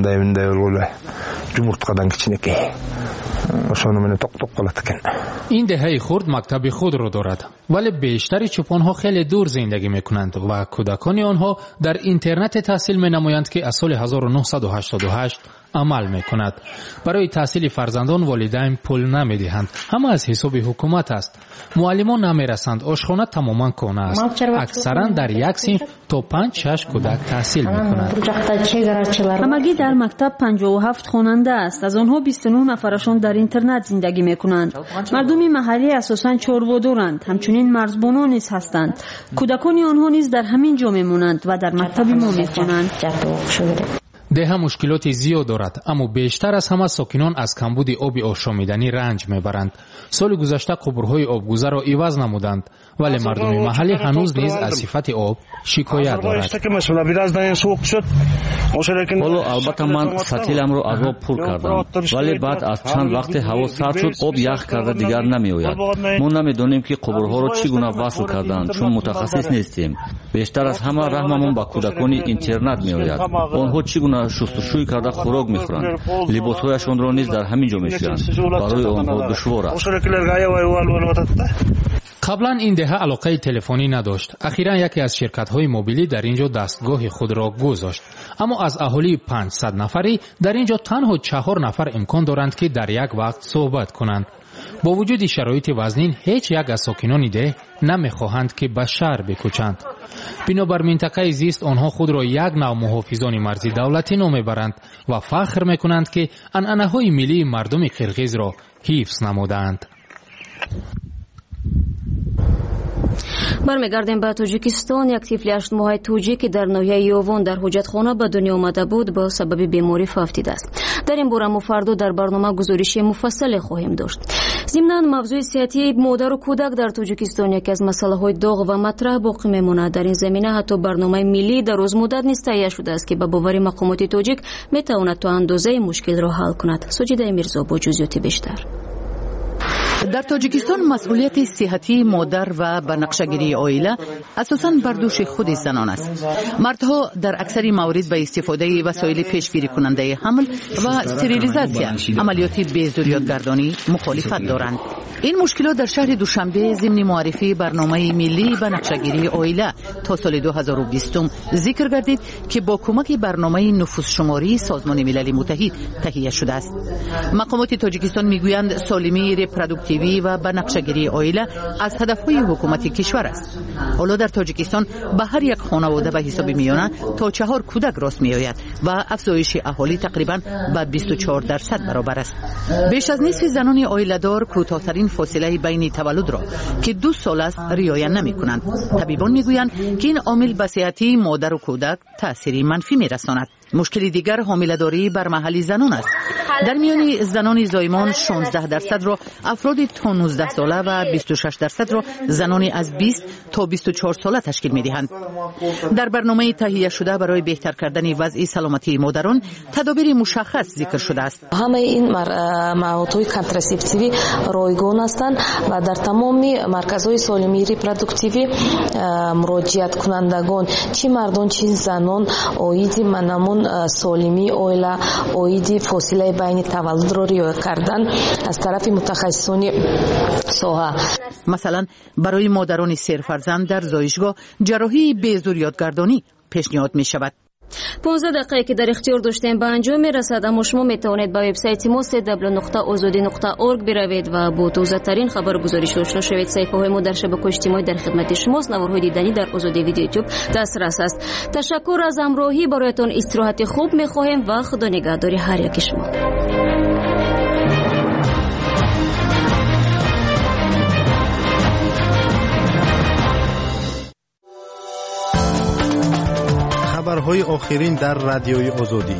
این دهه خرد مکتب خود را دارد ولی بیشتر چوپان ها خیلی دور زندگی میکنند و کودکان آنها در اینترنت تحصیل مینمایند که از سال هزار و نهصد و هشتاد و هشت عمل میکند. برای تحصیل فرزندان والدین پول نمیدهند. همه از حساب حکومت است. معلمان نمیرسند. آشخانه تماما کانه است. اکثرا در یک صنف تا پنج شش کودک تحصیل میکنند. همگی در مکتب پنجاه و هفت خواننده است. از آنها بیست و نه نفرشان در اینترنت زندگی میکنند. مردم محلی اساساً چروادارند. همچنین مرزبانان نیز هستند. کودکان آنها نیز در همین جا میمونند و در مکتب ما میخوانند. ده مشکلات زیاد دارد اما بیشتر از همه ساکنان از کمبود آب آشامیدنی رنج میبرند. سال گذشته قبرهای آبگذر را عوض نمودند ولی مردم محلی هنوز نیز از صفت آب شکایت دارد. حالا البته من ستیلم را از آب پر کردم ولی بعد از چند وقت هوا سرد شد آب یخ کرده دیگر نمیآید. ما نمیدانیم که قبرها را چگونه وصل کردند چون متخصص نیستیم. بیشتر از همه رحممون به کودکان اینترنت میآید. آنها چگونه شستشوی کرده خوراک میخورند. لباسهایشان را نیز در همین جا میشویند. برای آنها دشوار است. قبلا این دهه علاقه تلفنی نداشت. اخیرا یکی از شرکت‌های موبیلی در اینجا دستگاه خود را گذاشت. اما از اهالی پانصد نفری در اینجا تنها چهار نفر امکان دارند که در یک وقت صحبت کنند. با وجود شرایط وزنین هیچ یک از ساکنان ده نمیخواهند که به شهر بکوچند. بنابر منطقه زیست آنها خود را یک نوع محافظان مرزی دولتی نامیبرند و فخر میکنند که عنعنه‌های ملی مردم قرقیز را حفظ نمودند. برمیگردیم به تاجیکستان. یک طفل هشت ماهه توجیک در ناحیه یوون در حجتخانه به دنیا آمده بود با سبب بیماری فوتیده است. در این باره ما فردا در برنامه گزارشی مفصل خواهیم داشت. ضمناً موضوع صحتی مادر و کودک در تاجیکستان یکی از مسائل داغ و مطرح باقی میماند. در این زمینه حتی برنامه ملی در روز مدت نیز تهیه شده است که به باور مقامات تاجیک میتواند تا اندازه مشکل را حل کند. سجیده میرزا با جزئیات بیشتر. در تاجیکستان مسئولیت صحتی مادر و بنقشه‌گیری عائله اساساً بر دوش خود زنان است. مردها در اکثر موارد به استفاده وسایل پیشگیری کننده حمل و استریلیزاسیون عملیات بی‌ضروریاتگردانی مخالفت دارند. این مشکلات در شهر دوشنبه ضمن معرفی برنامه ملی بنقشه‌گیری عائله تا سال دو هزار و بیست ذکر گردید که با کمک برنامه نفوس شماری سازمان ملل متحد تهیه شده است. مقامات تاجیکستان میگویند سالمی رپروداکتیوی و بنقشه‌گیری عائله از هدفهای حکومت کشور است. حالا در تاجیکستان به هر یک خانواده به حساب میانه تا چهار کودک راست میآید و افزایش اهالی تقریبا به بیست و چهار درصد برابر است. بیش از نصف زنان عائله دار کوتاه‌ترین فاصله بین تولد را که دو سال است رعایت نمی‌کنند. طبیبان میگویند که این عامل به صحت مادر و کودک تأثیری منفی می‌رساند. مشکل دیگر حامله‌داری بر محل زنان است. در میان زنان زایمان شانزده درصد را افراد تا نوزده ساله و بیست و شش درصد را زنان از بیست تا بیست و چهار ساله تشکیل می‌دهند. در برنامه تهیه شده برای بهتر کردن وضع سلامتی مادران تدابیر مشخص ذکر شده است. همه این موادهای کنتراسپتیوی رایگان هستند و در تمام مرکزهای سالمی رپروداکتیوی مراجعت کنندگان چه مردان چه زنان اوید منمون سالمی عائله اوید فاصله بین تولد را رعایت کردن از طرف متخصصان ساحه. مثلا برای مادران سرفرزند در زایشگاه جراحی بی‌ضروریاتگردانی پیشنهاد می شود. پانزده دقیقه که در اختیار داشتیم به انجام می رسد، اما شما می توانید به وبسایت ما دبلیو دبلیو دبلیو نقطه آزادی نقطه اورگ بروید و با تازه ترین خبرگزاری آشنا شوید. صفحه های ما در شبکه‌های اجتماعی در خدمت شماست. نوارهای دیدنی در آزادی ویدیو یوتیوب دسترس است. تشکر از همراهی. برایتان استراحت خوب می خواهیم و خدا نگهداری هر یک شما. خبرهای آخرین در رادیوی آزادی.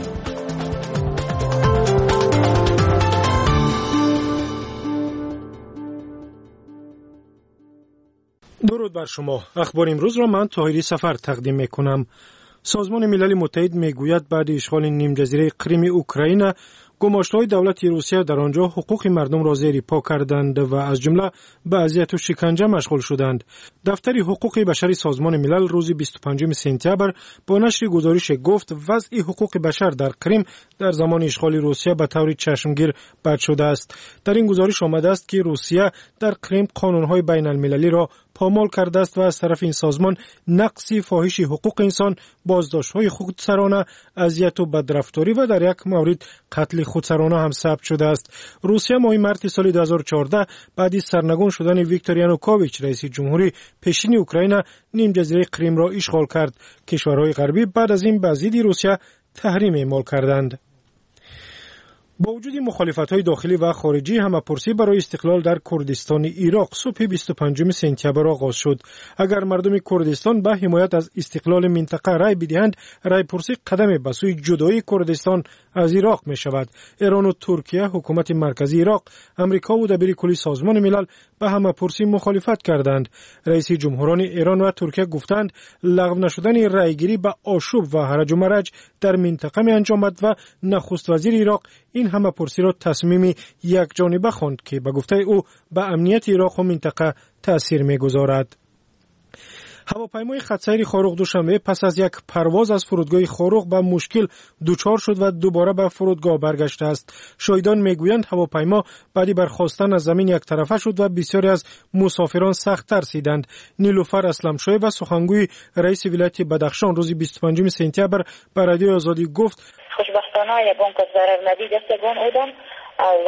درود بر شما. اخبار امروز را من طاهری سفر تقدیم می کنم. سازمان ملل متحد می گوید بعد اشغال نیم جزیره کریم اوکراین، گماشته‌های دولت روسیه در آنجا حقوق مردم را زیر پا کردند و از جمله به اذیت و شکنجه مشغول شدند. دفتر حقوق بشر سازمان ملل روز بیست و پنجم سپتامبر با نشر گزارش گفت وضع حقوق بشر در کریم در زمان اشغال روسیه به طور چشمگیر بد شده است. در این گزارش آمده است که روسیه در کریم قانون‌های بین المللی را پامال کرده است و از طرف این سازمان نقض فاحش حقوق انسان، بازداشت‌های خودسرانه، اذیت و بدرفتاری و در یک مورد قتل خودسرانه هم ثبت شده است. روسیه ماه مارس سال دو هزار و چهارده بعد از سرنگون شدن ویکتور یانوکوویچ رئیس جمهوری پیشین اوکراین نیم جزیره کریم را اشغال کرد. کشورهای غربی بعد از این به ضد روسیه تحریم اعمال کردند. با وجود مخالفت‌های داخلی و خارجی، همه‌پرسی برای استقلال در کردستان عراق صبح بیست و پنجم سپتامبر آغاز شد. اگر مردم کردستان به حمایت از استقلال منطقه رای بدهند، رای پرسی قدم به سوی جدایی کردستان از عراق می شود. ایران و ترکیه، حکومت مرکزی عراق، امریکا و دبیر کلی سازمان ملل به همه‌پرسی مخالفت کردند. رئیس جمهوران ایران و ترکیه گفتند لغو نشدن رایگیری به آشوب و هرج و مرج در منطقه می انجامد و نخست وزیر عراق این همه‌پرسی را تصمیمی یک جانبه خواند که به گفته او به امنیت عراق و منطقه تأثیر می‌گذارد. هواپیمای خطسیر خاروق دوشنبه پس از یک پرواز از فرودگاه خاروق به مشکل دچار شد و دوباره به فرودگاه برگشته است. شاهدان میگویند هواپیما بعد برخاستن از زمین یک طرفه شد و بسیاری از مسافران سخت ترسیدند. نیلوفر اسلمشاه و سخنگوی رئیس ولایت بدخشان روز بیست و پنجم سپتامبر به رادیوی آزادی گفت خوشبختانه یگان کس ضرر ندید است یگان اودم و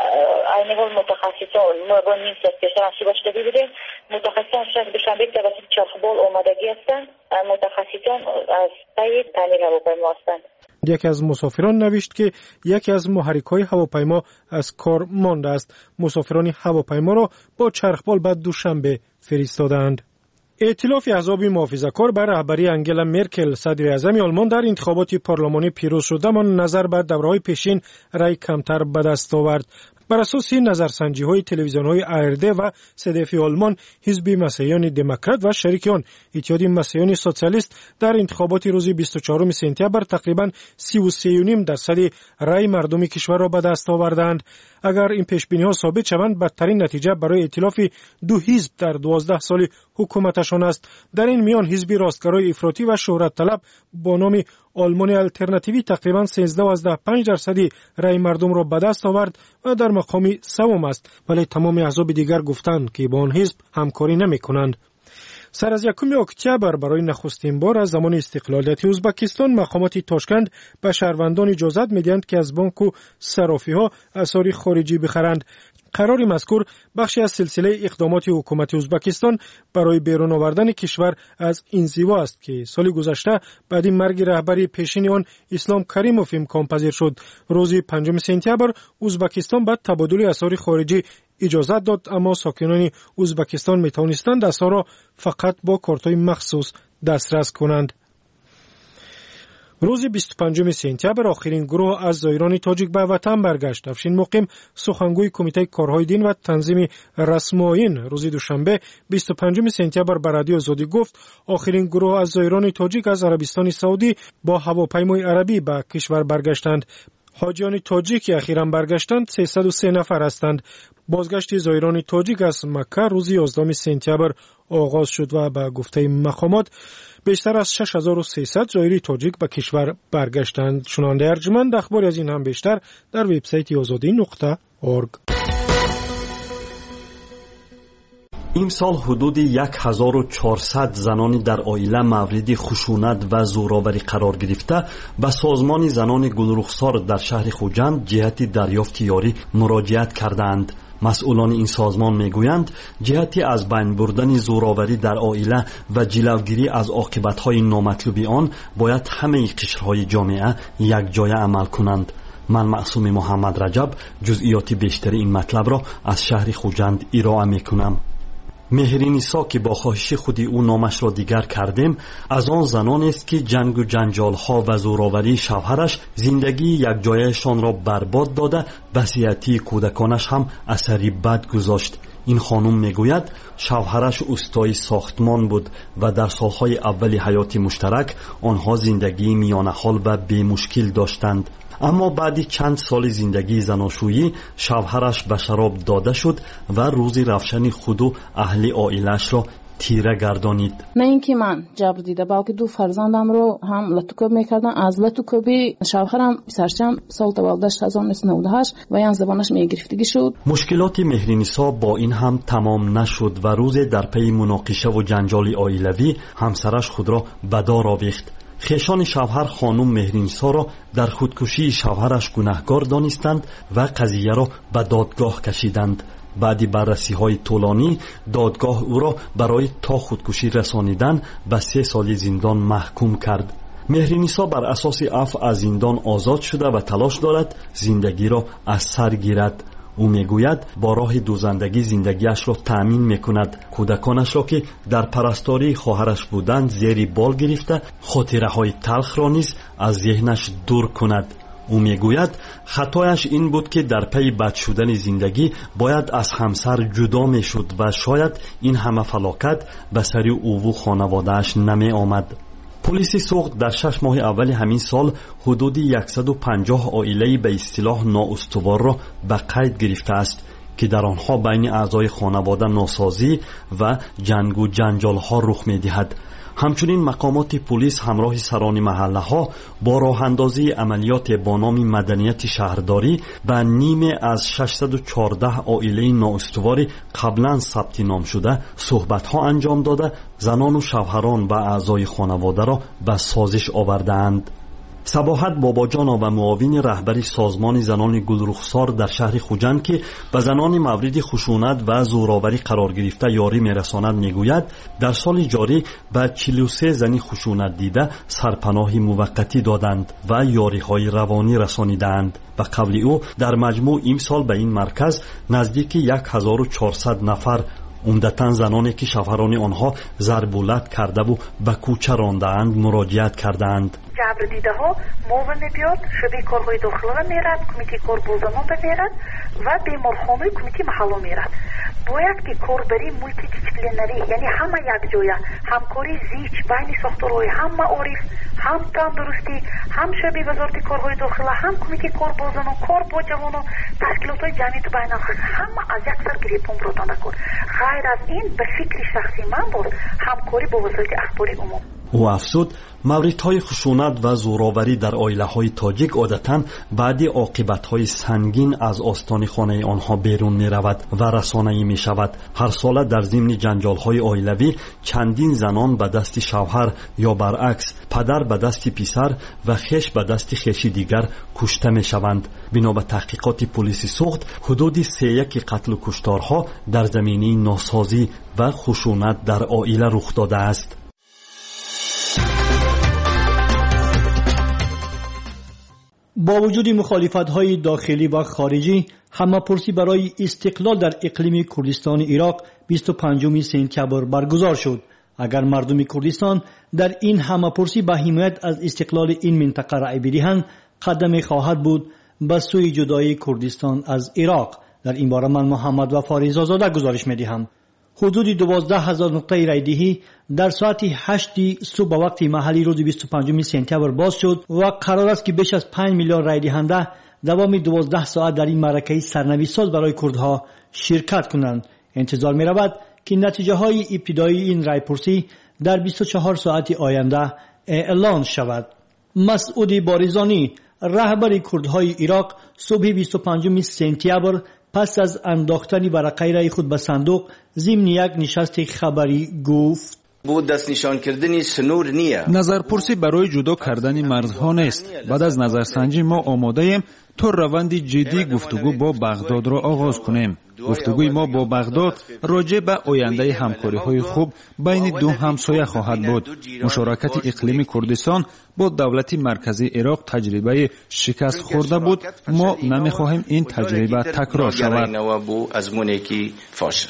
aynı حال متخصصان ما با نیم ساعت پیش رانشی باش دادی بودیم متخصصان شخص بشنبه که واسه چرخبال آمادگی هستند متخصصان از پای تعمیر هواپیما هستند. یکی از مسافران نوشت که یکی از محرک‌های هواپیما از کار مانده است. مسافران هواپیما را با چرخبال به دوشنبه فرستادند. ائتلاف احزاب محافظه‌کار بر رهبری انگلا مرکل صدر اعظم آلمان در انتخابات پارلمانی پیروز شد، اما نظر به دوره‌های پیشین رای کمتر به دست آورد. بر اساس نظرسنجی‌های تلویزیون‌های آرد و صدف آلمان، حزب مسیحیان دموکرات و شریک آن اتحاد مسیحیان سوسیالیست در انتخابات روز بیست و چهارم سپتامبر تقریباً سی و سه و نیم درصد رای مردم کشور را به دست آوردند. اگر این پیش‌بینی‌ها ثابت شوند، بدترین نتیجه برای ائتلاف دو حزب در دوازده سال حکومتشان است. در این میان حزب راستگرای افراطی و شهرت طلب با نام آلمان آلترناتیوی تقریباً سیزده و پنج درصد رای مردم را به دست آورد و در مقام سوم است، ولی تمام احزاب دیگر گفتند که با آن حزب همکاری نمی‌کنند. سر از یکم اکتبر برای نخستین بار از زمان استقلالیت ازبکستان مقامات تاشکند به شهروندان اجازت می‌دهند که از بانک و صرافی‌ها اسعار خارجی بخرند. قرار مذکور بخشی از سلسله اقدامات حکومت ازبکستان برای بیرون آوردن کشور از انزوا است که سال گذشته بعد مرگ رهبر پیشین آن اسلام کریموف امکان پذیر شد. روز پنجم سپتامبر ازبکستان بعد تبادل اسعار خارجی اجازت داد، اما ساکنان ازبکستان می توانستند اسعار را فقط با کارت‌های مخصوص دسترس کنند. روز بیست و پنجم سپتامبر آخرین گروه از زایران تاجیک به وطن برگشت. افشین مقیم سخنگوی کمیته کارهای دین و تنظیم رسم و آیین روز دوشنبه بیست و پنجم سپتامبر به رادیو آزادی گفت آخرین گروه از زایران تاجیک از عربستان سعودی با هواپیمای عربی به کشور برگشتند. حاجیان تاجیک اخیراً برگشتند سیصد و سه نفر هستند. بازگشت زایران تاجیک از مکه روز یازدهم سپتامبر آغاز شد و به گفته مقامات بیشتر از شش هزار و سیصد زایری تاجیک به کشور برگشتند. شنونده ارجمند اخباری از این هم بیشتر در وبسایت آزادی نقطه اورگ. امسال حدود هزار و چهارصد زنانی در عائله مورد خشونت و زوراوری قرار گرفته به سازمان زنان گلرخسار در شهر خوجند جهت دریافت یاری مراجعت کردند. مسئولان این سازمان میگویند جهتی از بین بردن زوراوری در عائله و جلوگیری از عاقبت‌های نامطلوب آن باید همه قشرهای جامعه یک جایه عمل کنند. من معصوم محمد رجب جزئیات بیشتر این مطلب را از شهر خوجند ارائه میکنم. مهرینیسا که با خواهش خود او نامش را دیگر کردیم از آن زنانی است که جنگ و جنجال‌ها و زورآوری شوهرش زندگی یک جایشان را برباد داده وصیتی کودکانش هم اثری بد گذاشت. این خانم میگوید شوهرش استای ساختمان بود و در سالهای اول حیات مشترک آنها زندگی میانه حال و بی مشکل داشتند. اما بعد چند سال زندگی زناشویی شوهرش به شراب داده شد و روز رفتن خود و اهل عائله‌اش را تیره گردانید. نه اینکه من جبر دیده بلکه دو فرزندم رو هم لطوکوب میکردن. از لطوکوبی شوهرم پسرچم سال تولدش هزار و نهصد و نود و هشت و یان زبانش میگرفتگی شد. مشکلات مهرینیسا با این هم تمام نشد و روز در پی مناقشه و جنجال عائلوی همسرش خود را به دار آویخت. خیشان شوهر خانم مهرینیسا را در خودکشی شوهرش گناهکار دانستند و قضیه را به دادگاه کشیدند. بعد بررسی های طولانی دادگاه او را برای تا خودکشی رسانیدن به سه سال زندان محکوم کرد. مهرینیسا بر اساس عفو از زندان آزاد شده و تلاش دارد زندگی را از سر گیرد. او میگوید با راه دوزندگی زندگیش را تأمین میکند. کودکانش را که در پرستاری خواهرش بودند زیر بال گرفته خاطره های تلخ را نیز از ذهنش دور کند. او میگوید خطایش این بود که در پی بد شدن زندگی باید از همسر جدا میشد و شاید این همه فلاکت به سر او و خانواده‌اش نمی آمد. پلیس سوخت در شش ماه اول همین سال حدود صد و پنجاه عائله به اصطلاح نااستوار را به قید گرفته است که در آنها بین اعضای خانواده ناسازی و جنگ و جنجال ها رخ می دهد. همچنین مقامات پلیس همراه سران محله ها با راه اندازی عملیات با نام مدنیت شهرداری به نیمه از ششصد و چهارده عائله نااستوار قبلا ثبت نام شده صحبت ها انجام داده زنان و شوهران و اعضای خانواده را به سازش آوردند. صباحت باباجان و معاون رهبری سازمان زنان گلرخسار در شهر خوجند که به زنان مورد خشونت و زورآوری قرار گرفته یاری میرساند میگوید در سال جاری به چهل و سه زنی خشونت دیده سرپناه موقتی دادند و یاری های روانی رسانیدند. به قول او در مجموع امسال به این مرکز نزدیک هزار و چهارصد نفر عمدتاً زنانی که شوهران آنها ضربولت کرده و به کوچه رانده‌اند مراجعت کردند. جبر دیده ها موو میبیاد شبه کارهای داخلی میرد کمیتی کار بولزنان میرد و بیمارخانه کمیتی محله میرد. باید که کاربری مولتی دیسپلینری یعنی همه یک جایه همکاری زیچ بین ساختارهای هم معارف هم تندرستی هم شبه وزارت کارهای داخلی هم کمیتی کار بولزنان کار با جوانان تشکیلات های جمعیت بین همه از یک سر گریپون براتان کن. غیر از این به فکر شخصی من بود همکاری با وزارت اخبار عموم. او افزود موردهای خشونت و زورآوری در عائله‌های تاجیک عادتاً بعد عاقبت‌های سنگین از آستان خانه آنها بیرون می‌رود و رسانه‌ای می‌شود. هر ساله در ضمن جنجال‌های عائلوی چندین زنان به دست شوهر یا برعکس پدر به دست پسر و خش به دست خشی دیگر کشته می‌شوند. بنا به تحقیقات پلیس سوخت حدود سه یک قتل و کشتارها در زمینه ناسازی و خشونت در عائله رخ داده است. با وجود مخالفت‌های داخلی و خارجی همه‌پرسی برای استقلال در اقلیم کردستان عراق بیست و پنجم سپتامبر برگزار شد. اگر مردم کردستان در این همه‌پرسی به حمایت از استقلال این منطقه رأی بدهند قدمی خواهد بود به سوی جدایی کردستان از عراق. در این باره من محمد وفا رضازاده گزارش می‌دهم. حدود دوازده هزار نقطه رایدهی در ساعت هشت صبح وقت محلی روز بیست و پنجم سپتامبر باز شد و قرار است که بیش از پنج میلیون رای دهنده دوام دوازده ساعت در این معرکه سرنوشت ساز برای کردها شرکت کنند. انتظار می رود که نتیجه های ابتدایی این رای پرسی در بیست و چهار ساعت آینده اعلان شود. مسعود باریزانی رهبر کردهای عراق صبح بیست و پنجم سپتامبر پس از انداختن ورقه رای خود به صندوق ضمن یک نشست خبری گفت بود دست نشان کردنی سنور نیه. نظرپرسی برای جدا کردن مرزها نیست. بعد از نظرسنجی ما آماده ایم تا روند جدی گفتگو با بغداد را آغاز کنیم. گفتگوی ما با بغداد راجع به آینده همکاری‌های خوب بین دو همسایه خواهد بود. مشارکت اقلیم کردستان با دولت مرکزی عراق تجربه شکست خورده بود. ما نمی‌خواهیم این تجربه تکرار شود.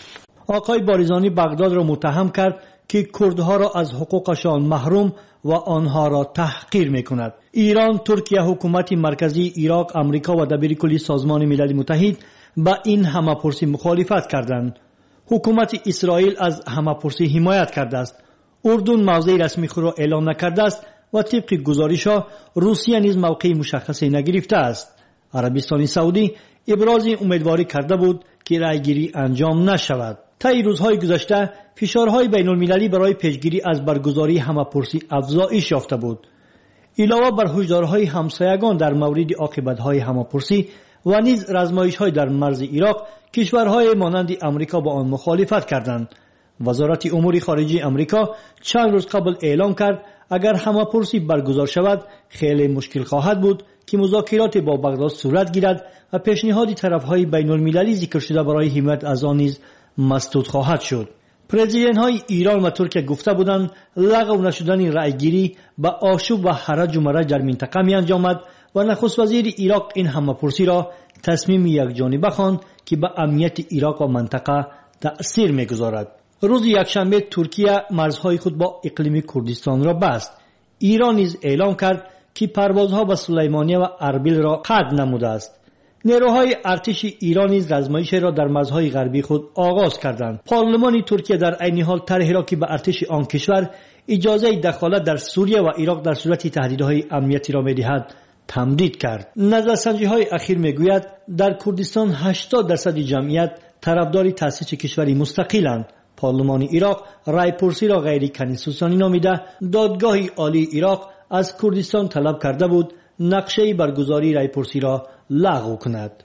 آقای باریزانی بغداد را متهم کرد که کردها را از حقوقشان محروم و آنها را تحقیر میکند. ایران، ترکیه، حکومت مرکزی عراق، امریکا و دبیرکلی سازمان ملل متحد با این همه‌پرسی مخالفت کردند. حکومت اسرائیل از همه‌پرسی حمایت کرده است. اردن موضع رسمی خود را اعلام نکرده است و طبق گزارش‌ها روسیه نیز موقع مشخصی نگرفته است. عربستان سعودی ابراز امیدواری کرده بود که رأیگیری انجام نشود. طی روزهای گذشته فشارهای بین المللی برای پیشگیری از برگزاری همه‌پرسی افزایش یافته بود. علاوه بر هشدارهای همسایگان در مورد عاقبت‌های همه‌پرسی و نیز رزمایش‌های در مرز عراق، کشورهای مانند امریکا با آن مخالفت کردند. وزارت امور خارجه امریکا چند روز قبل اعلام کرد اگر همه‌پرسی برگزار شود خیلی مشکل خواهد بود که مذاکرات با بغداد صورت گیرد و پیشنهاد طرف‌های بین المللی ذکر شده برای حمایت از آن نیز مسدود خواهد شد. پرزیدنت‌های ایران و ترکیه گفته بودند لغو نشدن رأیگیری با آشوب و حرج و مرج در منطقه می انجامد و نخست وزیر عراق این همه‌پرسی را تصمیم یکجانبه خواند که به امنیت عراق و منطقه تأثیر می‌گذارد. روز یکشنبه ترکیه مرزهای خود با اقلیم کردستان را بست. ایران نیز اعلام کرد که پروازها به سلیمانیه و اربیل را قطع نموده است. نیروهای ارتش ایران نیز رزمایش را در مرزهای غربی خود آغاز کردند. پارلمان ترکیه در عین حال طرحی را که به ارتش آن کشور اجازه دخالت در سوریه و عراق در صورت تهدیدهای امنیتی را می‌دهد تمدید کرد. نظرسنجی‌های اخیر می‌گوید در کردستان هشتاد درصد جمعیت طرفدار تأسیس کشوری مستقلند. پارلمان عراق رایپرسی را غیر کنستیتوسیونی نامیده. دادگاه عالی عراق از کردستان طلب کرده بود نقشه برگزاری رایپرسی را لغو کند.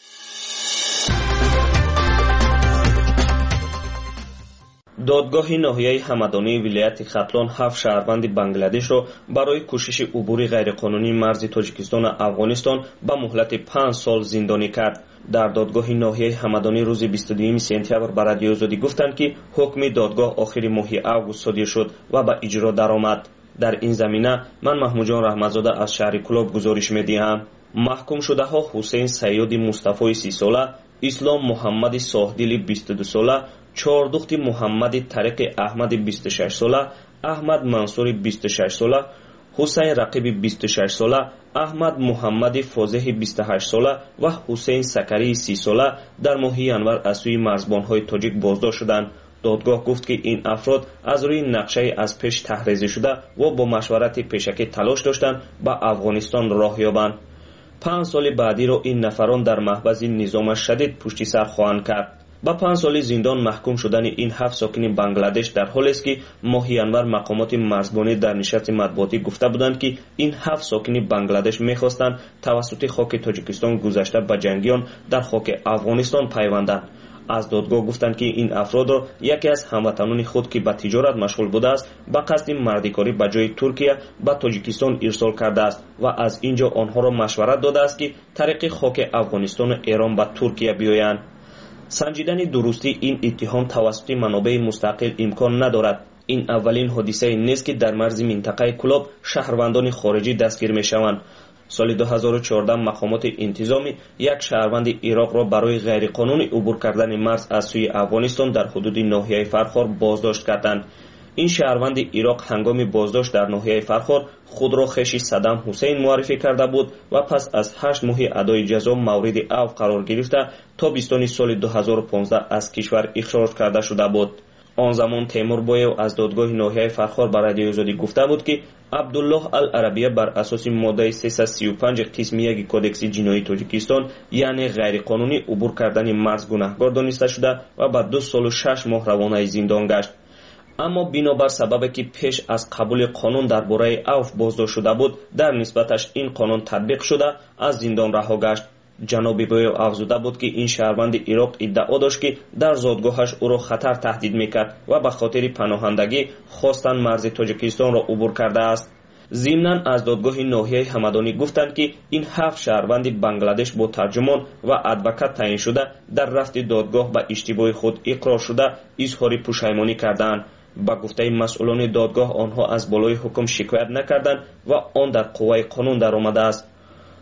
دادگاه ناحیه همدانی ولایت ختلان هفت شهروند بنگلادش را برای کوشش عبور غیرقانونی مرز تاجیکستان و افغانستان به مهلت پنج سال زندانی کرد. در دادگاه ناحیه همدانی روز بیست و دو سپتامبر به رادیو آزادی گفتند که حکم دادگاه آخر ماه آگوست صادر شد و به اجرا درآمد. در این زمینه من محمود جان رحمتزاده از شهر کلاب گزارش می‌دهم. محکوم شده ها حسین سیاد مصطفی سی ساله، اسلام محمد صاحدل بیست و دو ساله، چهار دخت محمد طارق احمد بیست و شش ساله، احمد منصور بیست و شش ساله، حسین رقیب بیست و شش ساله، احمد محمد فازح بیست و هشت ساله و حسین سکری سی ساله در ماه ینور از سوی مرزبان‌های تاجیک بازداشت شدند. دادگاه گفت که این افراد از روی نقشه از پیش تحریزی شده و با مشورت پیشکی تلاش داشتند به افغانستان راه یابند. پنج سال بعدی را این نفران در محبس نظام شدید پشت سر خواهند کرد. با پنج سال زندان محکوم شدن این هفت ساکن بنگلادش در حالی است که ماه ینور مقامات مرزبانی در نشست مطبوعاتی گفته بودند که این هفت ساکن بنگلادش می‌خواستند توسط خاک تاجیکستان گذشته به جنگیان در خاک افغانستان پیوندند. از دادگاه گفتند که این افراد را یکی از هموطنان خود که به تجارت مشغول بوده است به قصد مردکاری به جای ترکیه به تاجیکستان ارسال کرده است و از اینجا آنها را مشورت داده است که طریق خاک افغانستان و ایران به ترکیه بیایند. سنجیدن درستی این اتهام توسط منابع مستقل امکان ندارد. این اولین حادثه نیست که در مرز منطقه کلاب شهروندان خارجی دستگیر می‌شوند. سال دو هزار و چهارده مقامات انتظامی یک شهروند عراق را برای غیرقانونی عبور کردن مرز از سوی افغانستان در حدود ناحیه فرخار بازداشت کردند. این شهروند عراق هنگام بازداشت در ناحیه فرخار خود را خویش صدام حسین معرفی کرده بود و پس از هشت ماه ادای جزا مورد عفو قرار گرفته تابستان سال دو هزار و پانزده از کشور اخراج کرده شده بود. آن زمان تیمور بویو از دادگاه ناحیه فرخار به رادیو آزادی گفته بود که عبدالله العربیه بر اساس ماده سیصد و سی و پنج قسم یک کودکس جنایی تاجیکستان یعنی غیرقانونی عبور کردن مرز گناهکار دانسته شده و بعد دو سال و شش ماه روانه زندان گشت. اما بنابر سببی که پیش از قبول قانون درباره عفو بازداشت شده بود در نسبتش این قانون تطبیق شده از زندان رها گشت. جناب بویو افزوده بود که این شهروند عراق ادعا داشت که در زادگاهش او را خطر تهدید میکرد و به خاطر پناهندگی خواستن مرز تاجیکستان را عبور کرده است. ضمناً از دادگاه ناحیه همدانی گفتند که این هفت شهروند بنگلادش با ترجمان و ادوکات تعیین شده در رفت دادگاه به اشتباه خود اقرار شده اظهار پشیمانی کردند. با گفته مسئولان دادگاه آنها از بالای حکم شکایت نکردند و آن در قوه قانون در آمده است.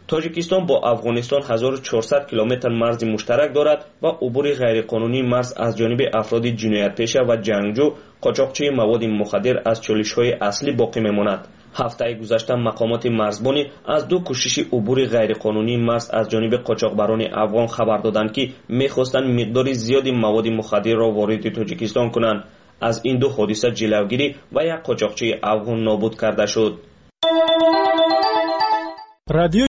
тоҷикистон бо афғонистон ҳазору чорсад километр марзи муштарак дорад ва убури ғайриқонунии марз аз ҷониби афроди ҷиноятпеша ва ҷангҷӯ қочоқчии маводи мухаддир аз чолишҳои аслӣ боқӣ мемонад. ҳафтаи гузашта мақомоти марзбонӣ аз ду кӯшиши убури ғайриқонунии марз аз ҷониби қочоқбарони афғон хабар доданд, ки мехостанд миқдори зиёди маводи мухаддирро вориди тоҷикистон кунанд. аз ин ду ҳодиса ҷилавгирӣ ва як қочоқчии афғон нобуд карда шуд.